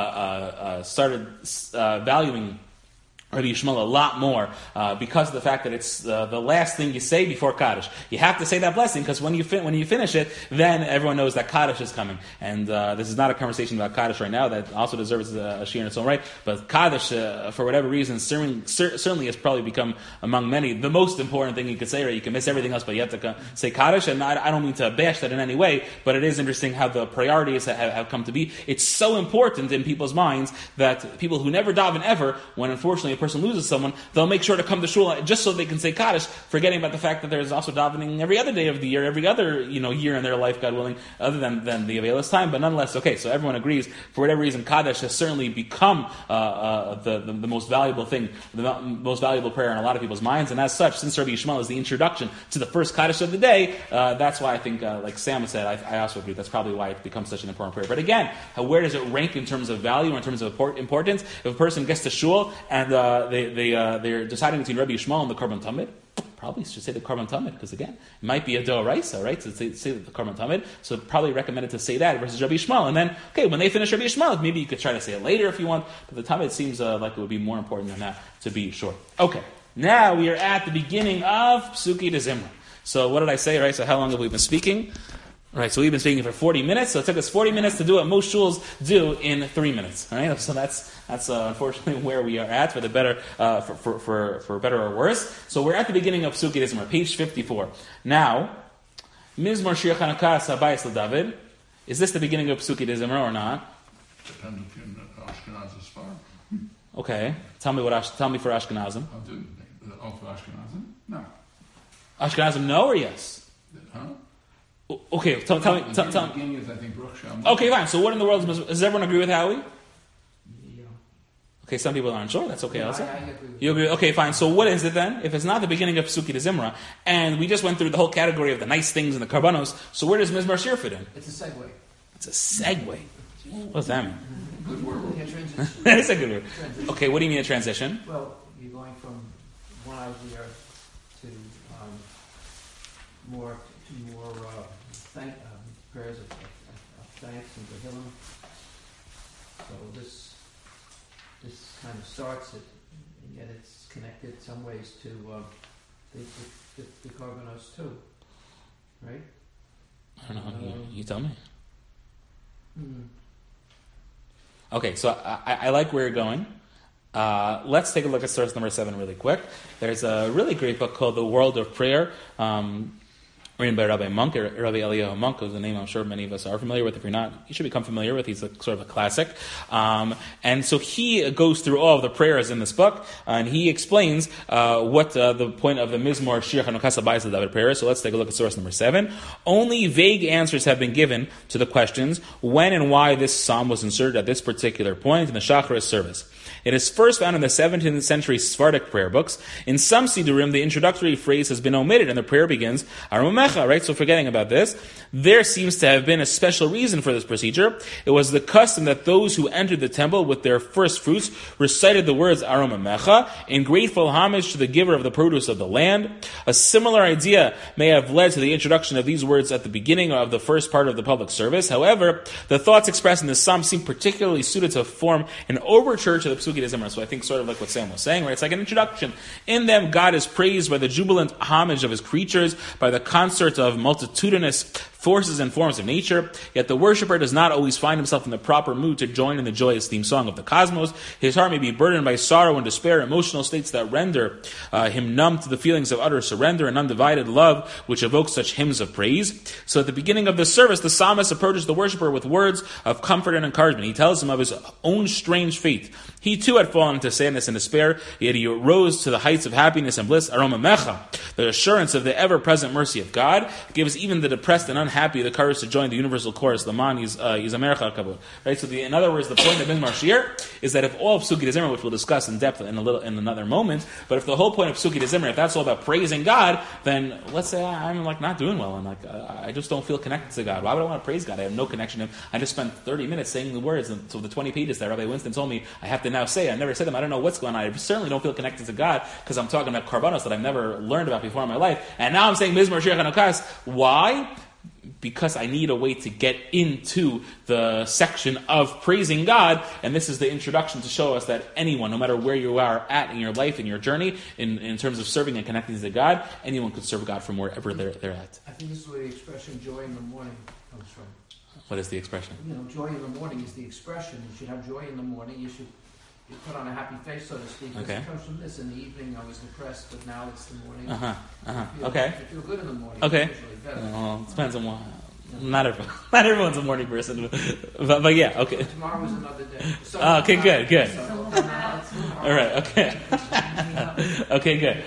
started valuing Rabbi Yishmael a lot more because of the fact that it's the last thing you say before Kaddish. You have to say that blessing because when you finish it, then everyone knows that Kaddish is coming. And this is not a conversation about Kaddish right now. That also deserves a shir in its own right. But Kaddish, for whatever reason, certainly has probably become among many the most important thing you could say. Right? You can miss everything else, but you have to say Kaddish. And I don't mean to bash that in any way, but it is interesting how the priorities have come to be. It's so important in people's minds that people who never daven ever, when unfortunately a person loses someone, they'll make sure to come to shul just so they can say Kaddish, forgetting about the fact that there's also davening every other day of the year, every other year in their life, God willing, other than the Avelis time. But nonetheless, okay, so everyone agrees. For whatever reason, Kaddish has certainly become the most valuable thing, the most valuable prayer in a lot of people's minds. And as such, since Rabbi Yishmael is the introduction to the first Kaddish of the day, that's why I think, like Sam said, I also agree. That's probably why it becomes such an important prayer. But again, where does it rank in terms of value, in terms of importance? If a person gets to shul and they're deciding between Rabbi Yishmael and the Korban Tamid, probably should say the Korban Tamid, because again, it might be a Doraisa, right? So say the Korban Tamid, so probably recommended to say that versus Rabbi Yishmael. And then, okay, when they finish Rabbi Yishmael, maybe you could try to say it later if you want, but the Tamid seems like it would be more important than that to be short. Okay, now we are at the beginning of Psuki de Zimra. So what did I say, right? So how long have we been speaking? Right, so we've been speaking for 40 minutes, so it took us 40 minutes to do what most shuls do in 3 minutes. All right, so that's unfortunately where we are at, for the better, for better or worse. So we're at the beginning of Psuki de Zimra, page 54. Now, Mizmor Shir Chanukah Sabayis LeDavid. Is this the beginning of Psuki de Zimra or not? Depends if you're in Ashkenaz as far. Okay, tell me for Ashkenazim. For Ashkenazim? No. Ashkenazim, no or yes? Huh? Okay, tell me. The beginning is, I think, Baruch Shem. Okay, fine. So what in the world does everyone agree with Howie? Yeah. Okay, some people aren't sure. That's okay also. I agree with You agree? Okay, fine. So what is it then? If it's not the beginning of Psuki de Zimra, and we just went through the whole category of the nice things and the karbanos, so where does Mizmor Shir fit in? It's a segue. It's a segue. What's that mean? Good word. Yeah, transition. That's a good word. Transition. Okay, what do you mean a transition? Well, you're going from one idea to more prayers of thanks and Tehillim. So this kind of starts it, and yet it's connected in some ways to the Korbanos too, right? I don't know. You tell me. Hmm. Okay, so I like where you're going. Let's take a look at source number 7 really quick. There's a really great book called The World of Prayer, written by Rabbi Monk, Rabbi Eliyahu Monk, who's a name I'm sure many of us are familiar with. If you're not, you should become familiar with. He's sort of a classic. And so he goes through all of the prayers in this book, and he explains what the point of the Mizmor Shir Chanukah Sabayis LeDavid prayer is. So let's take a look at source number 7. Only vague answers have been given to the questions when and why this psalm was inserted at this particular point in the Shacharis service. It is first found in the 17th century Sephardic prayer books. In some Sidurim, the introductory phrase has been omitted, and the prayer begins, Aromecha, right? So forgetting about this, there seems to have been a special reason for this procedure. It was the custom that those who entered the temple with their first fruits recited the words Aromecha in grateful homage to the giver of the produce of the land. A similar idea may have led to the introduction of these words at the beginning of the first part of the public service. However, the thoughts expressed in this psalm seem particularly suited to form an overture to the Psuki de Zimra. So I think sort of like what Sam was saying, right? It's like an introduction. In them, God is praised by the jubilant homage of his creatures, by the concert of multitudinous forces and forms of nature, yet the worshipper does not always find himself in the proper mood to join in the joyous theme song of the cosmos. His heart may be burdened by sorrow and despair, emotional states that render him numb to the feelings of utter surrender and undivided love, which evokes such hymns of praise. So at the beginning of the service, the psalmist approaches the worshipper with words of comfort and encouragement. He tells him of his own strange fate. He too had fallen into sadness and despair, yet he rose to the heights of happiness and bliss. Aromecha, the assurance of the ever-present mercy of God, gives even the depressed and unhappy the courage to join the universal chorus, Laman Yizamercha Kabod. Right? So in other words, the point of Mizmor Shir is that if all of Psuki de Zimra, which we'll discuss in depth in another moment, but if the whole point of Psuki de Zimra, if that's all about praising God, then let's say I'm like not doing well, and I just don't feel connected to God. Why would I want to praise God? I have no connection to him. I just spent 30 minutes saying the words, and so the 20 pages that Rabbi Winston told me I have to now say, I never said them. I don't know what's going on. I certainly don't feel connected to God because I'm talking about karbanos that I've never learned about before in my life, and now I'm saying Mizmor Shir Chanukah. Why? Because I need a way to get into the section of praising God, and this is the introduction to show us that anyone, no matter where you are at in your life, in your journey, in terms of serving and connecting to God, anyone could serve God from wherever they're at. I think this is where the expression joy in the morning comes from. What is the expression? Joy in the morning is the expression. You should have joy in the morning. You put on a happy face, so to speak. Okay. This comes from this. In the evening, I was depressed, but now it's the morning. Okay. I feel good in the morning. Okay. Usually better. Well, it depends on what. Not everyone's a morning person, but yeah, okay. Tomorrow is another day. Okay, good. All right, okay. Okay, good.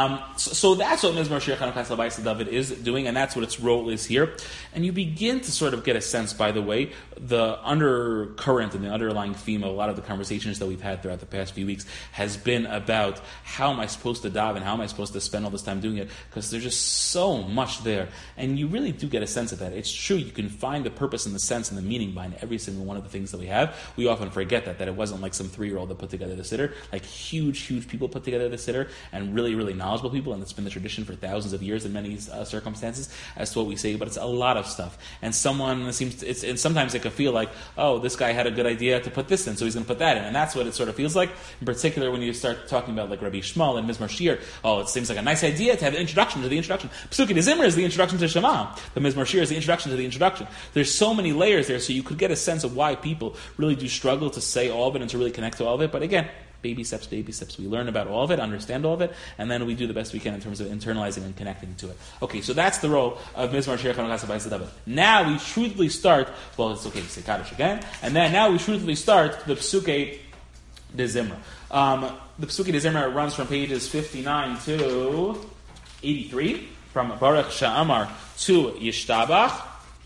So that's what Mizmor Shir Chanukah Sabayis LeDavid is doing, and that's what its role is here. And you begin to sort of get a sense, by the way, the undercurrent and the underlying theme of a lot of the conversations that we've had throughout the past few weeks has been about how am I supposed to daven, how am I supposed to spend all this time doing it, because there's just so much there. And you really do get a sense of that. It's it's true, you can find the purpose and the sense and the meaning behind every single one of the things that we have. We often forget that it wasn't like some 3-year-old that put together the Siddur. Like huge people put together the Siddur, and really, really knowledgeable people, and it's been the tradition for thousands of years in many circumstances as to what we say, but it's a lot of stuff. And and sometimes it could feel like, oh, this guy had a good idea to put this in, so he's going to put that in. And that's what it sort of feels like, in particular when you start talking about like Rabbi Shmuel and Mizmor Shir. Oh, it seems like a nice idea to have an introduction to the introduction. Psuki de Zimra is the introduction to Shema. The Mizmor Shir is the introduction to the introduction. There's so many layers there, so you could get a sense of why people really do struggle to say all of it and to really connect to all of it. But again, baby steps. We learn about all of it, understand all of it, and then we do the best we can in terms of internalizing and connecting to it. Okay, so that's the role of Mizmor Shir Chanukah Sabay David. Now we truthfully start, well, it's okay to say Kaddish again, and then now we truthfully start the Psuke de Zimra. The Psuke de Zimra runs from pages 59 to 83, from Baruch Sha'amar to Yishtabach.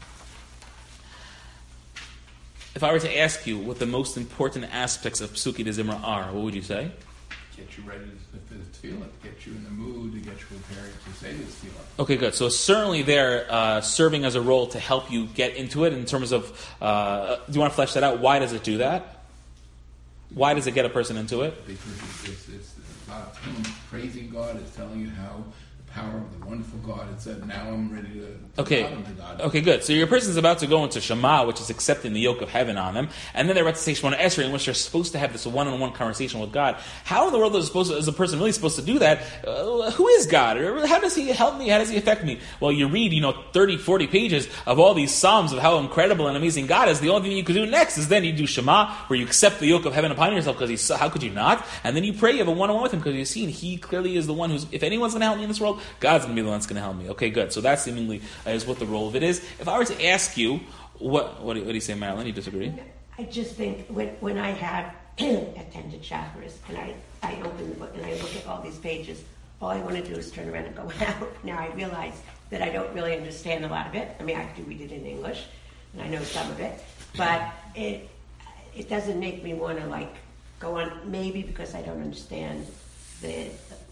If I were to ask you what the most important aspects of Psuke de Zimra are, what would you say? Get you ready for the tefillah, get you in the mood, to get you prepared to say the tefillah. Okay, good. So certainly they're serving as a role to help you get into it in terms of, do you want to flesh that out? Why does it do that? Why does it get a person into it? Because it's about praising God, it's telling you how the power of the wonderful God, it said, now I'm ready to to God. Okay, good. So your person's about to go into Shema, which is accepting the yoke of heaven on them, and then they're about to say Shemona Esrei, in which they're supposed to have this one-on-one conversation with God. How in the world is a person really supposed to do that? Who is God? Or how does He help me? How does He affect me? Well, you read, 30, 40 pages of all these Psalms of how incredible and amazing God is. The only thing you could do next is then you do Shema, where you accept the yoke of heaven upon yourself, because how could you not? And then you pray, you have a one-on-one with Him, because you've seen He clearly is the one who's, if anyone's going to help me in this world, God's going to be the one that's going to help me. Okay, good. So that seemingly is what the role of it is. If I were to ask you, what do you say, Marilyn? You disagree? I just think when I have attended Shacharis and I open the book and I look at all these pages, all I want to do is turn around and go out. Now I realize that I don't really understand a lot of it. I mean, I do read it in English, and I know some of it, but it doesn't make me want to go on. Maybe because I don't understand the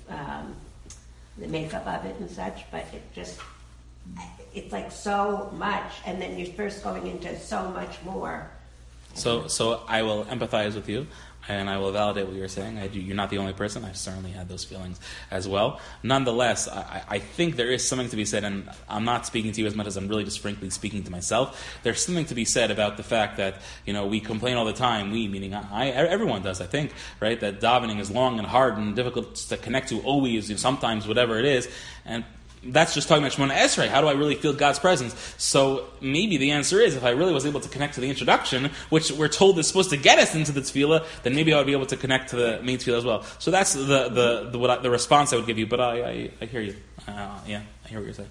makeup of it and such, but it's like so much, and then you're first going into so much more. So I will empathize with you, and I will validate what you're saying. You're not the only person. I've certainly had those feelings as well. Nonetheless, I think there is something to be said, and I'm not speaking to you as much as I'm really just frankly speaking to myself. There's something to be said about the fact that, we complain all the time, we, meaning everyone does, I think, right, that davening is long and hard and difficult to connect to always, sometimes, whatever it is, and that's just talking about Shemona Esrei. How do I really feel God's presence? So maybe the answer is, if I really was able to connect to the introduction, which we're told is supposed to get us into the tefillah, then maybe I would be able to connect to the main tefillah as well. So that's the response I would give you. But I hear you. I hear what you're saying.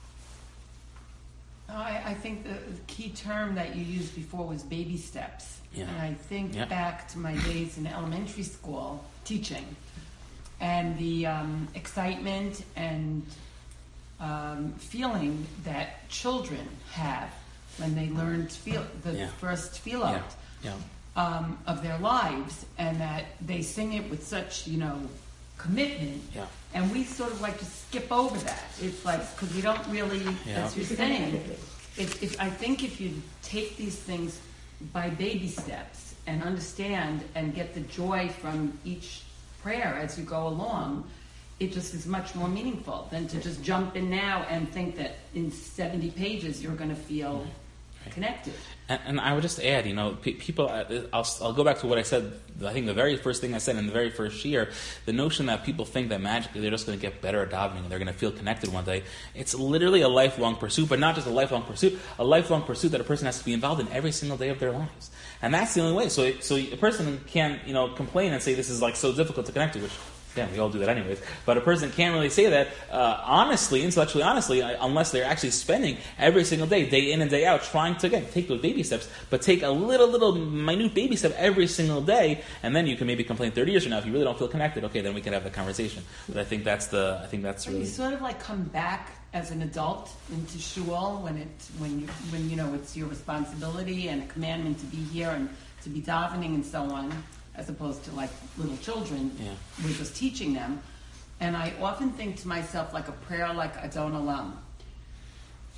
I think the key term that you used before was baby steps. Yeah. And I think back to my days in elementary school teaching, and the excitement and feeling that children have when they learn first tefillah of their lives, and that they sing it with such commitment, and we sort of like to skip over that. It's like, because we don't really, as you're saying, I think if you take these things by baby steps and understand and get the joy from each prayer as you go along, it just is much more meaningful than to just jump in now and think that in 70 pages you're going to feel connected. And I would just add, people, I'll go back to what I said, I think the very first thing I said in the very first year, the notion that people think that magically they're just going to get better at davening and they're going to feel connected one day. It's literally a lifelong pursuit, but not just a lifelong pursuit that a person has to be involved in every single day of their lives. And that's the only way. So a person can't, complain and say this is so difficult to connect to, which, yeah, we all do that anyways. But a person can't really say that intellectually honestly, unless they're actually spending every single day in and day out, trying to, again, take those baby steps, but take a little minute baby step every single day, and then you can maybe complain 30 years from now if you really don't feel connected. Okay, then we can have the conversation. But I think that's really. You sort of come back as an adult into shul when it's your responsibility and a commandment to be here and to be davening and so on, as opposed to little children. We're just teaching them. And I often think to myself, like a prayer like Adon Olam.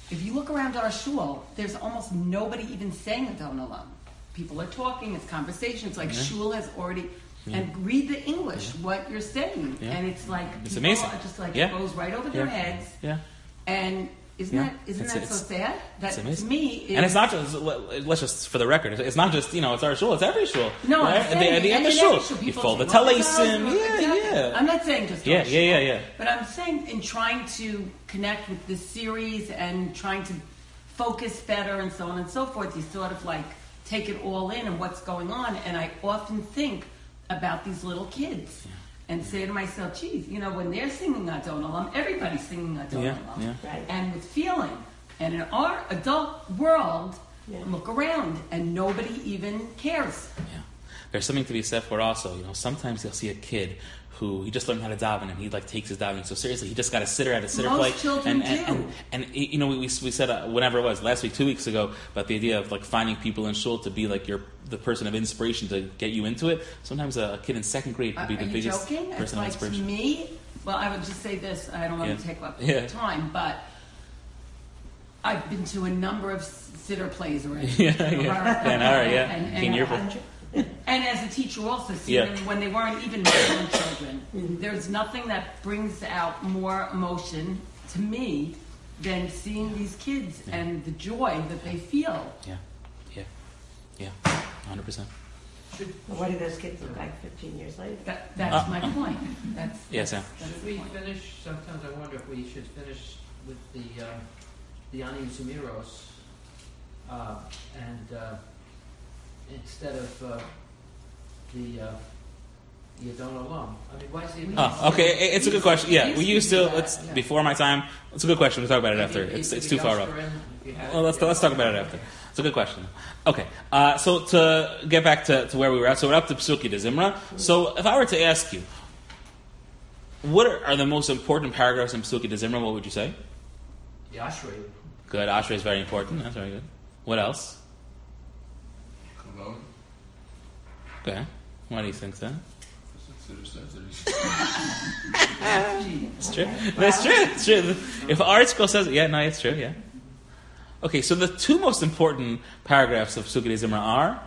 if you look around our shul, there's almost nobody even saying Adon Olam. People are talking, it's conversation. It's like shul has already... And read the English, what you're saying. Yeah. And it's like... It's amazing. Are just like, it goes right over their heads. Yeah. And isn't that so sad? That, it's amazing. To me, and it's not just, let's just, for the record, it's not just, it's our shul, it's every shul. No, right? At the end of shul, you fold the talesim. Yeah. I'm not saying just yeah. But I'm saying in trying to connect with this series and trying to focus better and so on and so forth, you sort of like take it all in and what's going on. And I often think about these little kids. Yeah. And say to myself, geez, when they're singing Adon Olam, everybody's singing Adon Olam. Yeah. Right. And with feeling. And in our adult world, look around and nobody even cares. Yeah. There's something to be said for also, sometimes you'll see a kid who he just learned how to daven and he takes his davening so seriously. He just got a sitter at a sitter play. Most children do. And we said whenever it was last week, 2 weeks ago, about the idea of finding people in shul to be the person of inspiration to get you into it. Sometimes a kid in second grade could be the biggest person of inspiration. To me, well, I would just say this. I don't want to take up time, but I've been to a number of sitter plays already. And as a teacher also, when they weren't even little children, there's nothing that brings out more emotion to me than seeing these kids and the joy that they feel. Yeah, 100%. What do those kids look like 15 years later? That's my point. Should we finish? Sometimes I wonder if we should finish with the Ani Zumiros and instead of the Adon Olam. I mean, why is it? Okay, it's a good question. Yeah, we used to. Before my time. It's a good question. We'll talk about it after. It's too far off. Well, let's talk about it after. It's a good question. Okay, so to get back to where we were at, so we're up to Psuki de Zimra. So if I were to ask you, what are the most important paragraphs in Psuki de Zimra? What would you say? The Ashrei. Good. Ashrei is very important. That's very good. What else? Okay. Why do you think that? It's true. It's true. If Article says it, it's true, yeah. Okay, so the two most important paragraphs of Psuki de Zimra are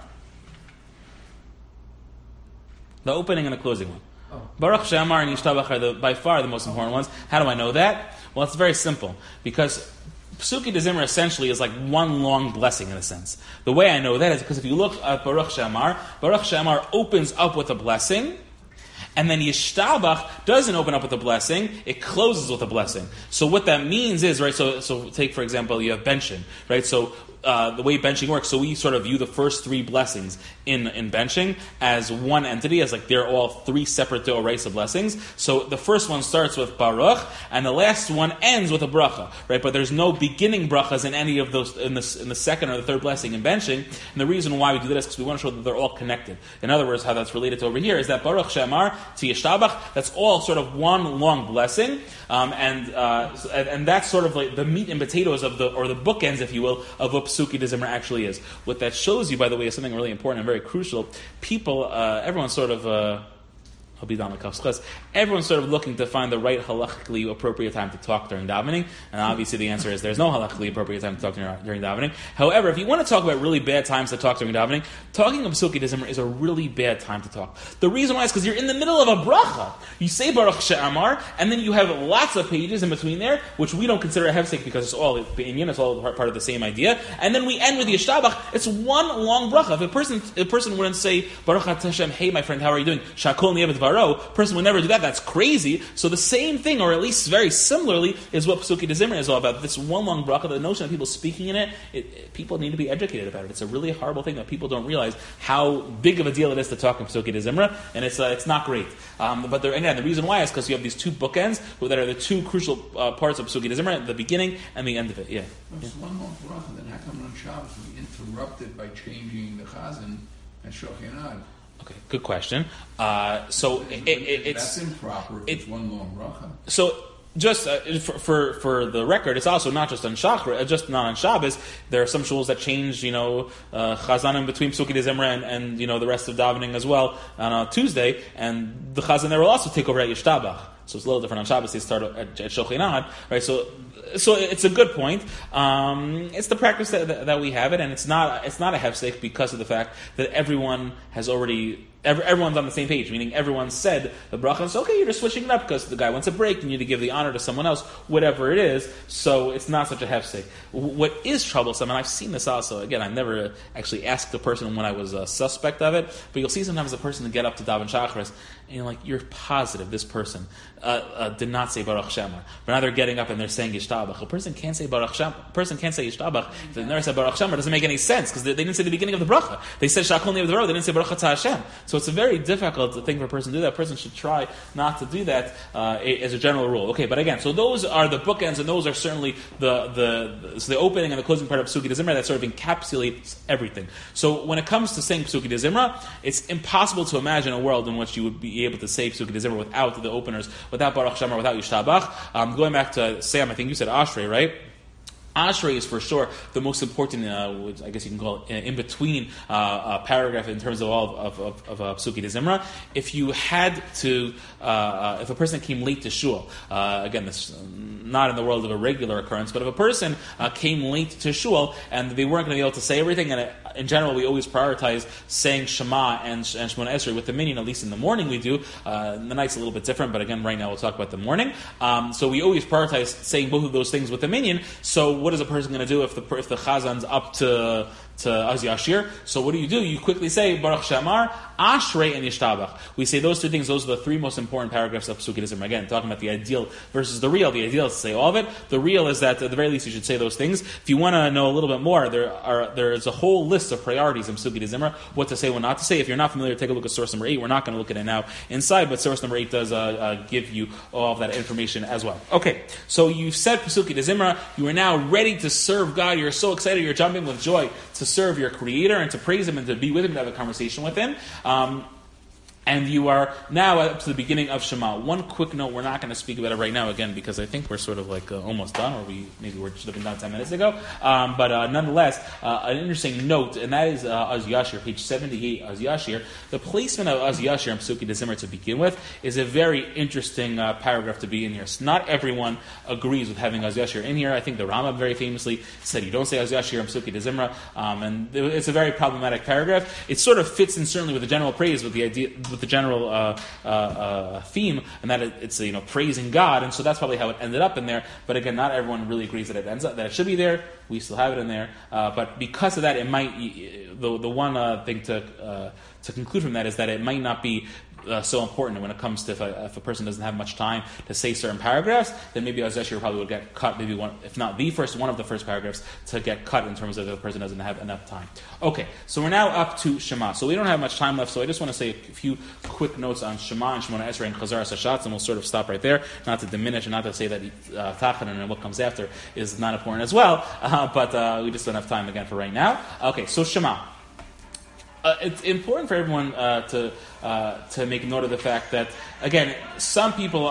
the opening and the closing one. Baruch She'amar and Yishtabach are by far the most important ones. How do I know that? Well, it's very simple. Because Psuki de Zimra essentially is like one long blessing in a sense. The way I know that is because if you look at Baruch She'amar opens up with a blessing, and then Yishtabach doesn't open up with a blessing, it closes with a blessing. So what that means is, right, so take for example, you have benching, right, so the way benching works, so we sort of view the first three blessings in benching as one entity, as like they're all three separate D'Oraisa blessings. So the first one starts with Baruch, and the last one ends with a bracha, right? But there's no beginning brachas in any of those in the second or the third blessing in benching. And the reason why we do that is because we want to show that they're all connected. In other words, how that's related to over here is that Baruch She'amar to Yishtabach, that's all sort of one long blessing, and that's sort of like the meat and potatoes of the bookends, if you will, of what Psuki de Zimra actually is. What that shows you, by the way, is something really important and very crucial. People, everyone's sort of, everyone's sort of looking to find the right halachically appropriate time to talk during davening, and obviously the answer is there's no halachically appropriate time to talk during davening. However, if you want to talk about really bad times to talk during davening, talking of Psuki de Zimra is a really bad time to talk. The reason why is because you're in the middle of a bracha. You say Baruch She'amar, and then you have lots of pages in between there, which we don't consider a hefsek because it's all Inyan, it's all part of the same idea. And then we end with Yishtabach. It's one long bracha. If a person wouldn't say Baruch Hashem, hey my friend, how are you doing? Shakol ni'evet varo. Person would never do that. That's crazy. So the same thing, or at least very similarly, is what Psuki de Zimra is all about. This one long bracha, the notion of people speaking in it, people need to be educated about it. It's a really horrible thing that people don't realize how big of a deal it is to talk in Psuki de Zimra, and it's not great. But the reason why is because you have these two bookends that are the two crucial parts of Psuki de Zimra, the beginning and the end of it. Yeah. It's one long bracha, then how come on Shabbos we interrupted by changing the chazan and Shochanad? Okay, good question. So it's that's improper. It's one long bracha. So just for the record, it's also not just on not on Shabbos. There are some shuls that change, chazanim between Psuki de Zimra and the rest of davening as well on a Tuesday, and the chazan there will also take over at Yishtabach. So it's a little different on Shabbos. They start at Shochinad, right? So it's a good point. It's the practice that we have it, and it's not a hefsek because of the fact that everyone has already. Everyone's on the same page, meaning everyone said the bracha. So okay, you're just switching it up because the guy wants a break. You need to give the honor to someone else, whatever it is. So it's not such a hefsek. What is troublesome, and I've seen this also. Again, I never actually asked the person when I was a suspect of it, but you'll see sometimes the person get up to daven shacharis, and you're positive this person did not say Baruch Shemar, but now they're getting up and they're saying Yishtabach. A person can't say Baruch Shemar. A person can't say Yishtabach if they never said Baruch Shemar. It doesn't make any sense because they didn't say the beginning of the bracha. They said Shakol Ne'ev Dvaro. They didn't say Baruch Atah Hashem. So it's a very difficult thing for a person to do that. A person should try not to do that as a general rule. Okay, but again, so those are the bookends, and those are certainly the opening and the closing part of Psuki de Zimra that sort of encapsulates everything. So when it comes to saying Psuki de Zimra, it's impossible to imagine a world in which you would be able to say Psuki de Zimra without the openers, without Baruch Shemar, without Yishtabach. Going back to Sam, I think you said Ashrei, right? Ashrei is for sure the most important, I guess you can call it, in between paragraph in terms of all of Psuki de Zimra. If you had to, if a person came late to shul, again, this is not in the world of a regular occurrence, but if a person came late to shul and they weren't going to be able to say everything, and in general we always prioritize saying Shema and Shemona Esrei with the minyan, at least in the morning we do. The night's a little bit different, but again, right now we'll talk about the morning. So we always prioritize saying both of those things with the minyan. So what is a person going to do if the chazan's up to Az Yashir? So what do? You quickly say Baruch Shemar, Ashrei, and Yishtabach. We say those two things. Those are the three most important paragraphs of Psuki de Zimra. Again, talking about the ideal versus the real. The ideal is to say all of it. The real is that at the very least you should say those things. If you want to know a little bit more, there is a whole list of priorities in Psuki de Zimra, what to say, what not to say. If you're not familiar, take a look at source number 8. We're not going to look at it now inside, but source number 8 does give you all of that information as well. Okay, so you've said Psuki de Zimra. You are now ready to serve God. You're so excited. You're jumping with joy to serve your Creator and to praise Him and to be with Him, to have a conversation with Him. And you are now up to the beginning of Shema. One quick note, we're not going to speak about it right now again because I think we're sort of almost done, or we should have been done 10 minutes ago. But nonetheless, an interesting note, and that is Az Yashir, page 78, Az Yashir. The placement of Az Yashir and Psuki de Zimra to begin with is a very interesting paragraph to be in here. So not everyone agrees with having Az Yashir in here. I think the Rambam very famously said you don't say Az Yashir and Psuki de Zimra, and it's a very problematic paragraph. It sort of fits in certainly with the general praise, with the idea, with the general theme, and that it's praising God, and so that's probably how it ended up in there. But again, not everyone really agrees that it should be there. We still have it in there, but because of that, it might. The one thing to conclude from that is that it might not be so important when it comes to if a person doesn't have much time to say certain paragraphs, then maybe Az Yashir probably would get cut, maybe one, if not the first, one of the first paragraphs to get cut in terms of if a person doesn't have enough time. Okay, so we're now up to Shema. So we don't have much time left, so I just want to say a few quick notes on Shema and Shemona Esrei and Chazar Sashatz, and we'll sort of stop right there, not to diminish and not to say that Tachanan and what comes after is not important as well, but we just don't have time again for right now. Okay, so Shema. It's important for everyone to make note of the fact that, again, some people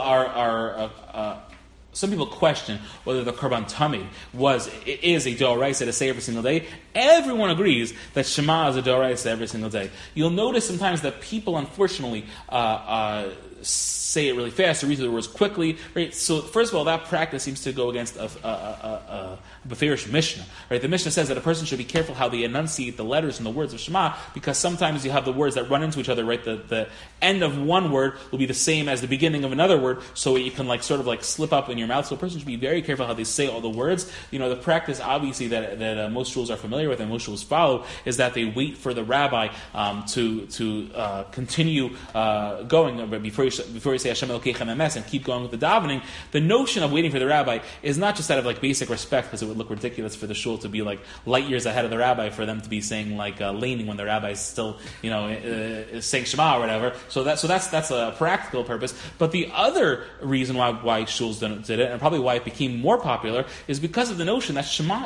some people question whether the Korban Tamid is a D'oraisa to say every single day. Everyone agrees that Shema is a D'oraisa every single day. You'll notice sometimes that people, unfortunately, say it really fast or read the words quickly. Right? So first of all, that practice seems to go against a Beferish Mishnah. Right? The Mishnah says that a person should be careful how they enunciate the letters and the words of Shema, because sometimes you have the words that run into each other. Right? The end of one word will be the same as the beginning of another word, so you can sort of slip up in your mouth. So a person should be very careful how they say all the words. The practice, obviously, that most shuls are familiar with and most shuls follow is that they wait for the rabbi to continue going before you say Hashem Elokeichem Emes and keep going with the davening. The notion of waiting for the rabbi is not just out of basic respect, because it would look ridiculous for the shul to be light years ahead of the rabbi, for them to be saying laning when the rabbi is still saying Shema or whatever. So that's a practical purpose. But the other reason why shuls did it, and probably why it became more popular, is because of the notion that Shema is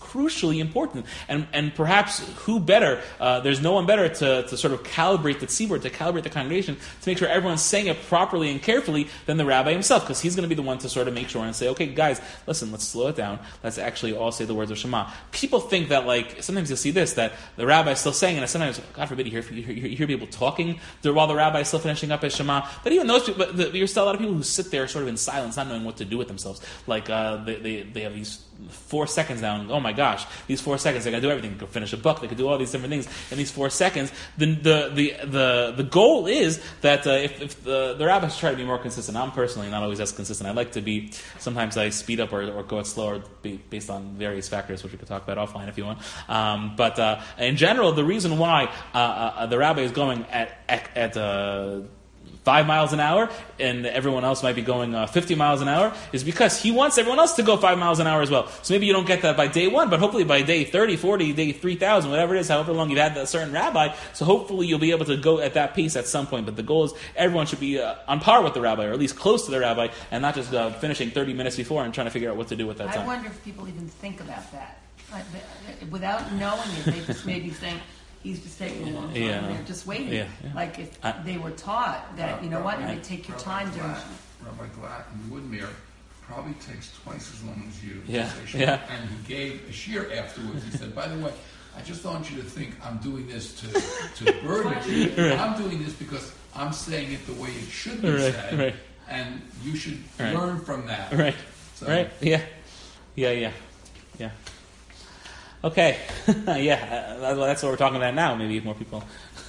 crucially important. And perhaps who better, there's no one better to sort of calibrate the tzibur, to calibrate the congregation, to make sure everyone's saying it properly and carefully than the rabbi himself, because he's going to be the one to sort of make sure and say, okay, guys, listen, let's slow it down. Let's actually all say the words of Shema. People think that, like, sometimes you'll see this, that the rabbi is still saying it, and sometimes, God forbid, you hear people talking while the rabbi is still finishing up his Shema. But even those people, you're still a lot of people who sit there sort of in silence, not knowing what to do with themselves. Like, they have these 4 seconds down. Oh my gosh, these 4 seconds, they got to do everything. They could finish a book, they could do all these different things in these 4 seconds. The goal is that if the rabbis try to be more consistent. I'm personally not always as consistent. I like to be, sometimes I speed up or go it slower based on various factors, which we could talk about offline if you want. But in general, the reason why the rabbi is going at 5 miles an hour, and everyone else might be going 50 miles an hour, is because he wants everyone else to go 5 miles an hour as well. So maybe you don't get that by day 1, but hopefully by day 30, 40, day 3,000, whatever it is, however long you've had that certain rabbi, so hopefully you'll be able to go at that pace at some point. But the goal is everyone should be on par with the rabbi, or at least close to the rabbi, and not just finishing 30 minutes before and trying to figure out what to do with that time. I wonder if people even think about that. Without knowing it, they just maybe think, he's just taking a long time. Yeah. They're just waiting. Yeah. Like if they were taught that, you know what, and they take your time during. Rabbi Glatt in Woodmere probably takes twice as long as you. Yeah. And he gave a shear afterwards. He said, by the way, I just don't want you to think I'm doing this to burden you. Right. I'm doing this because I'm saying it the way it should be said. Right. And you should learn from that. Right. So, right. Yeah. Okay, that's what we're talking about now. Maybe if more people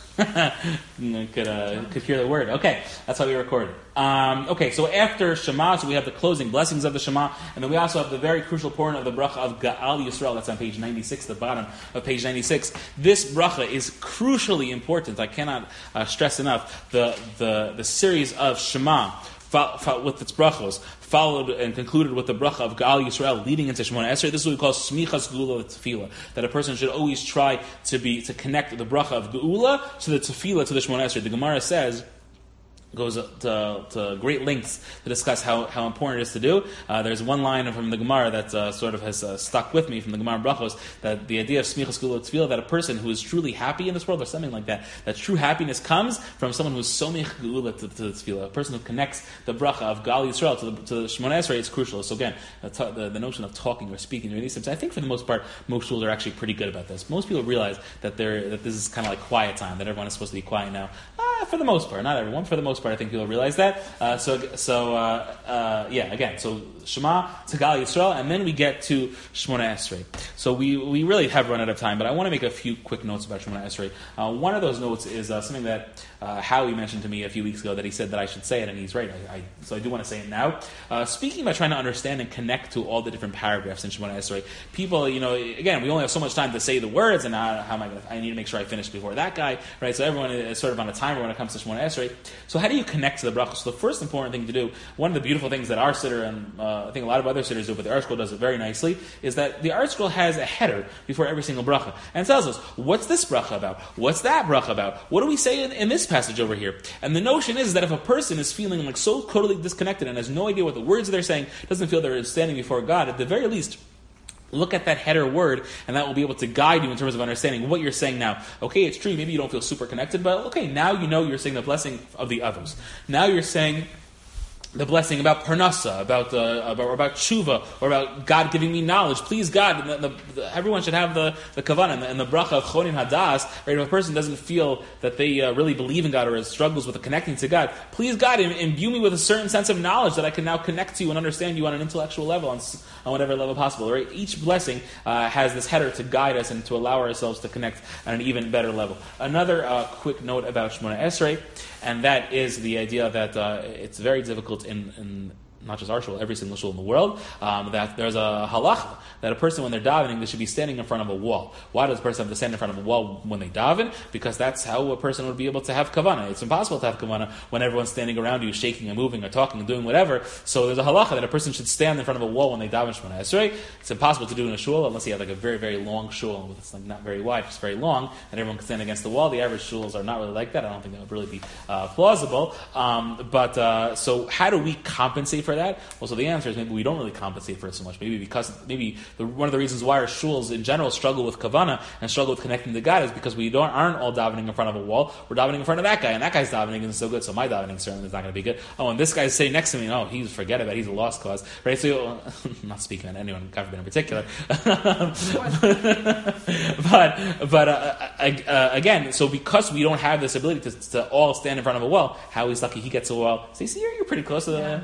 could hear the word. Okay, that's how we recorded. Okay, so after Shema, so we have the closing blessings of the Shema, and then we also have the very crucial portion of the bracha of Ga'al Yisrael. That's on page 96, the bottom of page 96. This bracha is crucially important. I cannot stress enough the series of Shema with its brachos, followed and concluded with the bracha of Ga'al Yisrael leading into Shemona Esrei. This is what we call Smichas Geula Tefillah, that a person should always try to connect the bracha of Geula to the Tefillah, to the Shemona Esrei. The Gemara goes to great lengths to discuss how important it is to do. There's one line from the Gemara that sort of has stuck with me from the Gemara Brachos, that the idea of Smichas Geula Tefillah, that a person who is truly happy in this world, or something like that true happiness comes from someone who is Somich Geula to the Tefillah, a person who connects the bracha of Ga'al Yisrael to the Shemona Esrei. It's crucial. So again, the notion of talking or speaking during these times, I think for the most part, most schools are actually pretty good about this. Most people realize that this is kind of like quiet time, that everyone is supposed to be quiet now. For the most part, not everyone. For the most part, I think people realize that. Again, so Shema to Ga'al Yisrael, and then we get to Shemona Esrei. So we really have run out of time, but I want to make a few quick notes about Shemona Esrei. One of those notes is something that Howie mentioned to me a few weeks ago, that he said that I should say it, and he's right. So I do want to say it now. Speaking about trying to understand and connect to all the different paragraphs in Shemona Esrei, people, again, we only have so much time to say the words, and how am I going to? I need to make sure I finish before that guy, right? So everyone is sort of on a timer when it comes to Shemona Esrei. So how do you connect to the bracha? So the first important thing to do, one of the beautiful things that our siddur, and I think a lot of other siddurs do, but the Art Scroll does it very nicely, is that the Art Scroll has a header before every single bracha, and tells us, what's this bracha about? What's that bracha about? What do we say in this passage over here? And the notion is that if a person is feeling like so totally disconnected and has no idea what the words they're saying, doesn't feel they're standing before God, at the very least, look at that header word, and that will be able to guide you in terms of understanding what you're saying now. Okay, it's true, maybe you don't feel super connected, but okay, now you know you're saying the blessing of the others. Now you're saying the blessing about parnasa, about tshuva, or about God giving me knowledge. Please God, everyone should have the kavanah and the bracha of chonin hadas. Right? If a person doesn't feel that they really believe in God or struggles with connecting to God, please God, imbue me with a certain sense of knowledge that I can now connect to you and understand you on an intellectual level, on whatever level possible. Right? Each blessing has this header to guide us and to allow ourselves to connect on an even better level. Another quick note about Shemona Esrei, and that is the idea that it's very difficult in not just our shul, every single shul in the world, that there's a halacha that a person, when they're davening, they should be standing in front of a wall. Why does a person have to stand in front of a wall when they daven? Because that's how a person would be able to have kavanah. It's impossible to have kavanah when everyone's standing around you, shaking and moving or talking and doing whatever. So there's a halacha that a person should stand in front of a wall when they daven Shemona Esrei. It's impossible to do in a shul unless you have like a very, very long shul. It's like not very wide, just very long, and everyone can stand against the wall. The average shuls are not really like that. I don't think that would really be plausible. So how do we compensate for for that? Well, so the answer is maybe we don't really compensate for it so much. Maybe because one of the reasons why our shuls in general struggle with kavana and struggle with connecting to God is because we aren't all davening in front of a wall. We're davening in front of that guy, and that guy's davening isn't so good, so my davening certainly is not going to be good. Oh, and this guy's sitting next to me, forget about it, he's a lost cause, right? So I'm not speaking on anyone, God forbid in particular, again, so because we don't have this ability to all stand in front of a wall, how he's lucky he gets a wall. So you see, you're pretty close to the.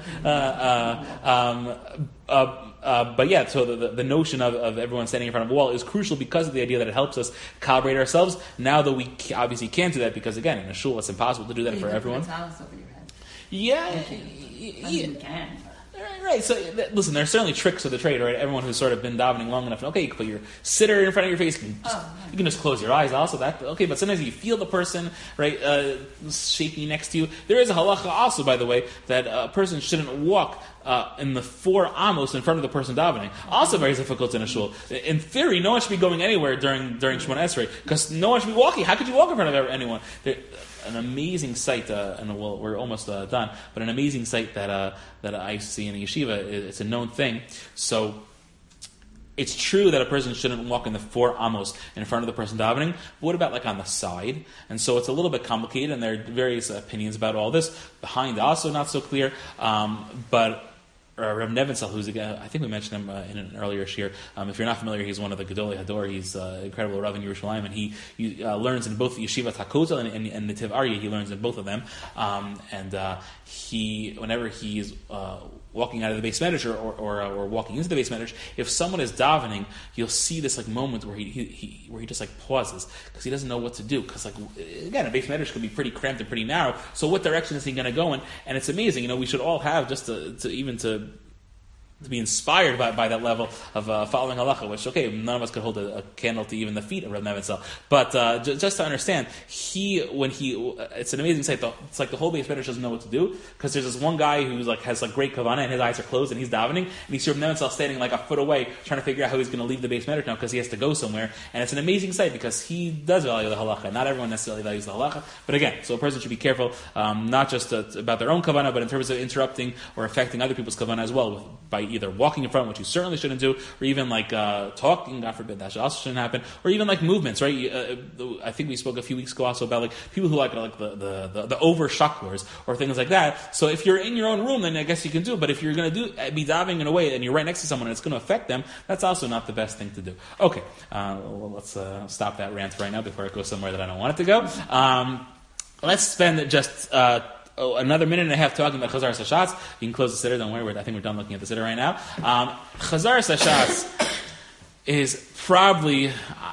But yeah, so the notion of everyone standing in front of a wall is crucial because of the idea that it helps us calibrate ourselves. Now that we obviously can't do that because again, in a shul it's impossible to do that for everyone. Put a talus over your head. Yeah, You can. Right, so listen, there's certainly tricks of the trade, right? Everyone who's sort of been davening long enough, okay, you can put your sitter in front of your face, you can just close your eyes also, okay, but sometimes you feel the person, right, shaking next to you. There is a halacha also, by the way, that a person shouldn't walk in the 4 amos in front of the person davening. Also very difficult in a shul. In theory, no one should be going anywhere during Shemona Esrei, because no one should be walking. How could you walk in front of anyone? An amazing sight, and we're almost done, but an amazing sight that I see in a yeshiva. It's a known thing. So it's true that a person shouldn't walk in the 4 amos in front of the person davening. But what about like on the side? And so it's a little bit complicated, and there are various opinions about all this. Behind also not so clear, but. Rav Nevinsel, who's I think we mentioned him in an earlier shir. If you're not familiar, he's one of the Gedolei Hador. He's an incredible Rav in Yerushalayim, and he learns in both Yeshivat HaKotel and Netiv Aryeh. He learns in both of them, whenever he's walking out of the Beis Medrash or walking into the Beis Medrash, if someone is davening, you'll see this like moment where he just like pauses because he doesn't know what to do. Because like again, a Beis Medrash can be pretty cramped and pretty narrow. So what direction is he going to go in? And it's amazing. We should all have just to be inspired by that level of following halacha, which, okay, none of us could hold a candle to even the feet of Rav Nevinsel. But just to understand, it's an amazing sight. It's like the whole Beis Medrash doesn't know what to do, because there's this one guy who's like has like great kavanah and his eyes are closed and he's davening, and you see Rav Nevinsel standing like a foot away trying to figure out how he's going to leave the Beis Medrash now because he has to go somewhere. And it's an amazing sight because he does value the halacha. Not everyone necessarily values the halacha, but again, so a person should be careful, not just about their own kavanah, but in terms of interrupting or affecting other people's kavanah as well, by either walking in front, which you certainly shouldn't do, or even like talking, God forbid, that also shouldn't happen, or even like movements, right? I think we spoke a few weeks ago also about like people who like the over shaklers or things like that. So if you're in your own room, then I guess you can do it. But if you're going to be davening in a way and you're right next to someone and it's going to affect them, that's also not the best thing to do. Okay, let's stop that rant right now before it goes somewhere that I don't want it to go. Let's spend just another minute and a half talking about Chazar Sashatz. You can close the siddur, don't worry. I think we're done looking at the siddur right now. Chazar Sashatz is probably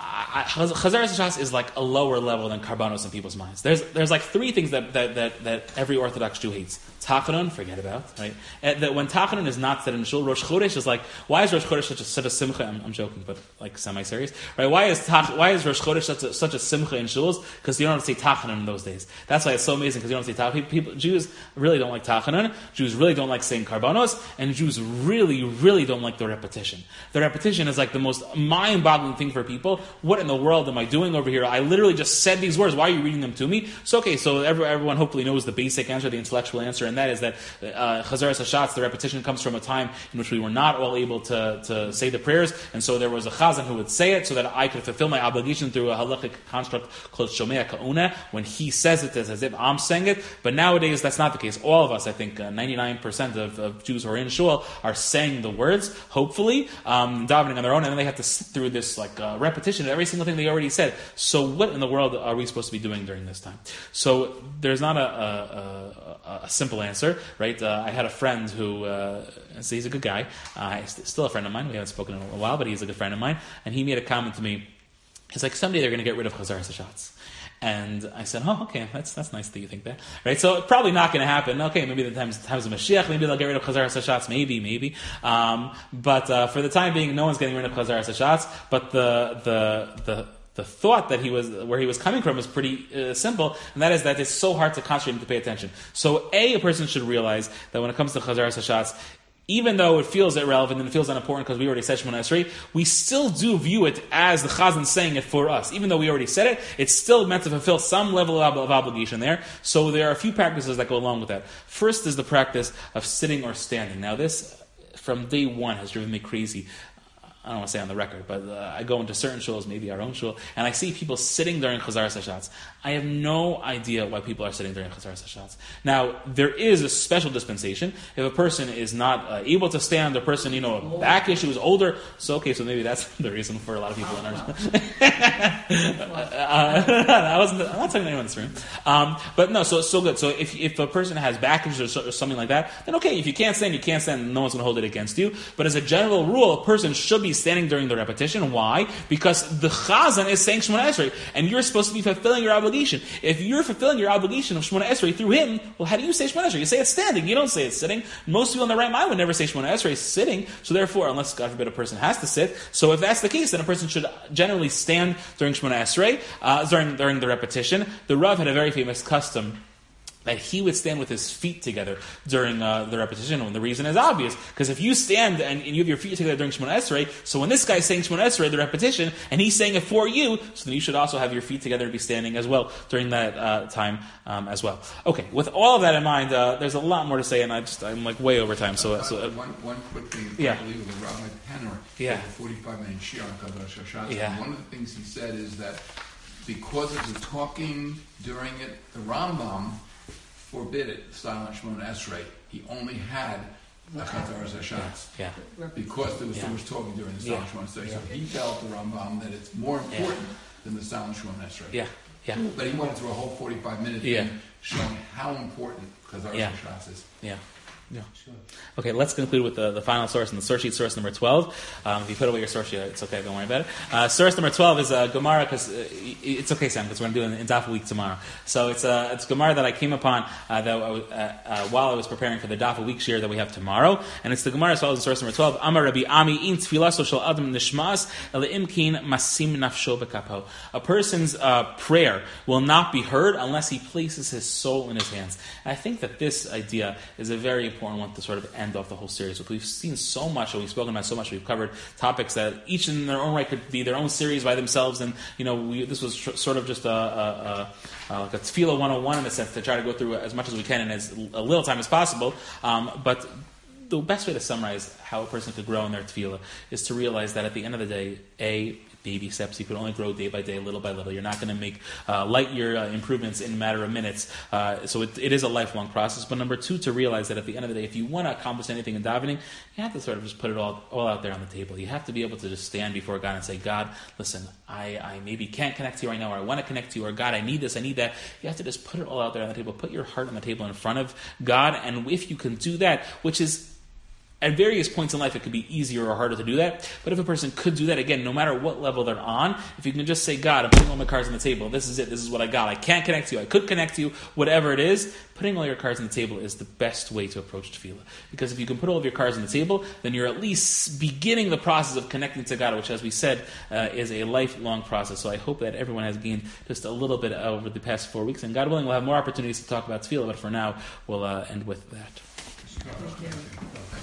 Chazar Sashatz is like a lower level than Karbanos in people's minds. There's like 3 things that every Orthodox Jew hates. Tachanun, forget about, right? That when Tachanun is not said in Shul, Rosh Chodesh is like, why is Rosh Chodesh such a simcha? I'm joking, but like semi-serious, right? Why is Rosh Chodesh such a simcha in Shuls? Because you don't have to say Tachanun in those days. That's why it's so amazing, because you don't have to say Tachanun. Jews really don't like Tachanun. Jews really don't like saying Karbanos, and Jews really, really don't like the repetition. The repetition is like the most mind-boggling thing for people. What in the world am I doing over here? I literally just said these words. Why are you reading them to me? So okay, so everyone hopefully knows the basic answer, the intellectual answer, and that is that Chazar Sashatz, the repetition comes from a time in which we were not all able to say the prayers, and so there was a chazan who would say it so that I could fulfill my obligation through a halachic construct called Shomea Ka'una. When he says it, it's as if I'm saying it. But nowadays, that's not the case. All of us, I think, 99% of Jews who are in shul are saying the words, hopefully, davening on their own, and then they have to sit through this repetition of every single thing they already said. So what in the world are we supposed to be doing during this time? So there's not a simple answer, right? I had a friend who, so he's a good guy, he's still a friend of mine, we haven't spoken in a while, but he's a good friend of mine, and he made a comment to me. He's like, someday they're going to get rid of Chazar Sashatz. And I said, oh, okay, that's nice that you think that, right? So it's probably not going to happen. Okay, maybe the times of Mashiach, maybe they'll get rid of Chazar Sashatz, maybe. But for the time being, no one's getting rid of Chazar Sashatz. But the thought that where he was coming from was pretty simple, and that is that it's so hard to concentrate and to pay attention. So a person should realize that when it comes to Chazar Sashatz, even though it feels irrelevant and it feels unimportant because we already said Shemona Esrei, we still do view it as the Chazan saying it for us. Even though we already said it, it's still meant to fulfill some level of obligation there. So there are a few practices that go along with that. First is the practice of sitting or standing. Now this, from day one, has driven me crazy. I don't want to say on the record, but I go into certain shuls, maybe our own shul, and I see people sitting during Chazaras Hashatz. I have no idea why people are sitting during Chazaras Hashatz. Now, there is a special dispensation. If a person is not able to stand, a person, a back issue, is older, so maybe that's the reason for a lot of people in our shul. I'm not talking to anyone in this room. But no, so good. So if a person has back issues or something like that, then okay, if you can't stand, no one's going to hold it against you. But as a general rule, a person should be standing during the repetition. Why? Because the Chazan is saying Shemona Esrei, and you're supposed to be fulfilling your obligation. If you're fulfilling your obligation of Shemona Esrei through him, well, how do you say Shemona Esrei? You say it's standing, you don't say it's sitting. Most people in the right mind would never say Shemona Esrei sitting, so therefore, unless, God forbid, a person has to sit, so if that's the case, then a person should generally stand during Shemona Esrei, during the repetition. The Rav had a very famous custom that he would stand with his feet together during the repetition, and the reason is obvious, because if you stand and you have your feet together during Shemona Esrei, so when this guy's saying Shemona Esrei, the repetition, and he's saying it for you, so then you should also have your feet together and be standing as well during that time as well. Okay, with all of that in mind, there's a lot more to say, and I'm like way over time. So one quick thing, yeah. I believe it was Rabbi Penner, yeah, 45-minute Shir on Chazaras Hashatz. Yeah. One of the things he said is that because of the talking during it, the Rambam forbid it, silent Shemona Esrei. He only had Chazaras Hashatz. Yeah. Because there was so much talking during the silent Shemona Esrei. So he felt, the Rambam, that it's more important than the silent Shemona Esrei. Yeah. Yeah. But he went through a whole 45-minute thing showing how important Chazaras Hashatz is. Yeah. Yeah. Sure. Okay, let's conclude with the final source, and the source sheet, source number 12. If you put away your source sheet, it's okay, don't worry about it. Source number 12 is Gemara, because it's okay, Sam, because we're going to do it in Daf Week tomorrow. So it's Gemara that I came upon while I was preparing for the Daf Week shir that we have tomorrow, and it's the Gemara as follows in source number 12. Amar Rabbi Ami in tfilaso shel adam nishmas eleimkin masim nafsho bekapo. A person's prayer will not be heard unless he places his soul in his hands. And I think that this idea is a very important one to sort of end off the whole series. So we've seen so much, or we've spoken about so much, we've covered topics that each in their own right could be their own series by themselves, and this was sort of just like a Tefillah 101 in a sense, to try to go through as much as we can in as a little time as possible. But the best way to summarize how a person could grow in their Tefillah is to realize that at the end of the day, baby steps. You can only grow day by day, little by little. You're not going to make light year improvements in a matter of minutes. So it is a lifelong process. But number two, to realize that at the end of the day, if you want to accomplish anything in davening, you have to sort of just put it all out there on the table. You have to be able to just stand before God and say, God, listen, I maybe can't connect to you right now, or I want to connect to you, or God, I need this, I need that. You have to just put it all out there on the table. Put your heart on the table in front of God. And if you can do that, which is at various points in life, it could be easier or harder to do that. But if a person could do that, again, no matter what level they're on, if you can just say, God, I'm putting all my cards on the table. This is it. This is what I got. I can't connect to you. I could connect to you. Whatever it is, putting all your cards on the table is the best way to approach tefillah. Because if you can put all of your cards on the table, then you're at least beginning the process of connecting to God, which, as we said, is a lifelong process. So I hope that everyone has gained just a little bit over the past 4 weeks. And God willing, we'll have more opportunities to talk about tefillah. But for now, we'll end with that.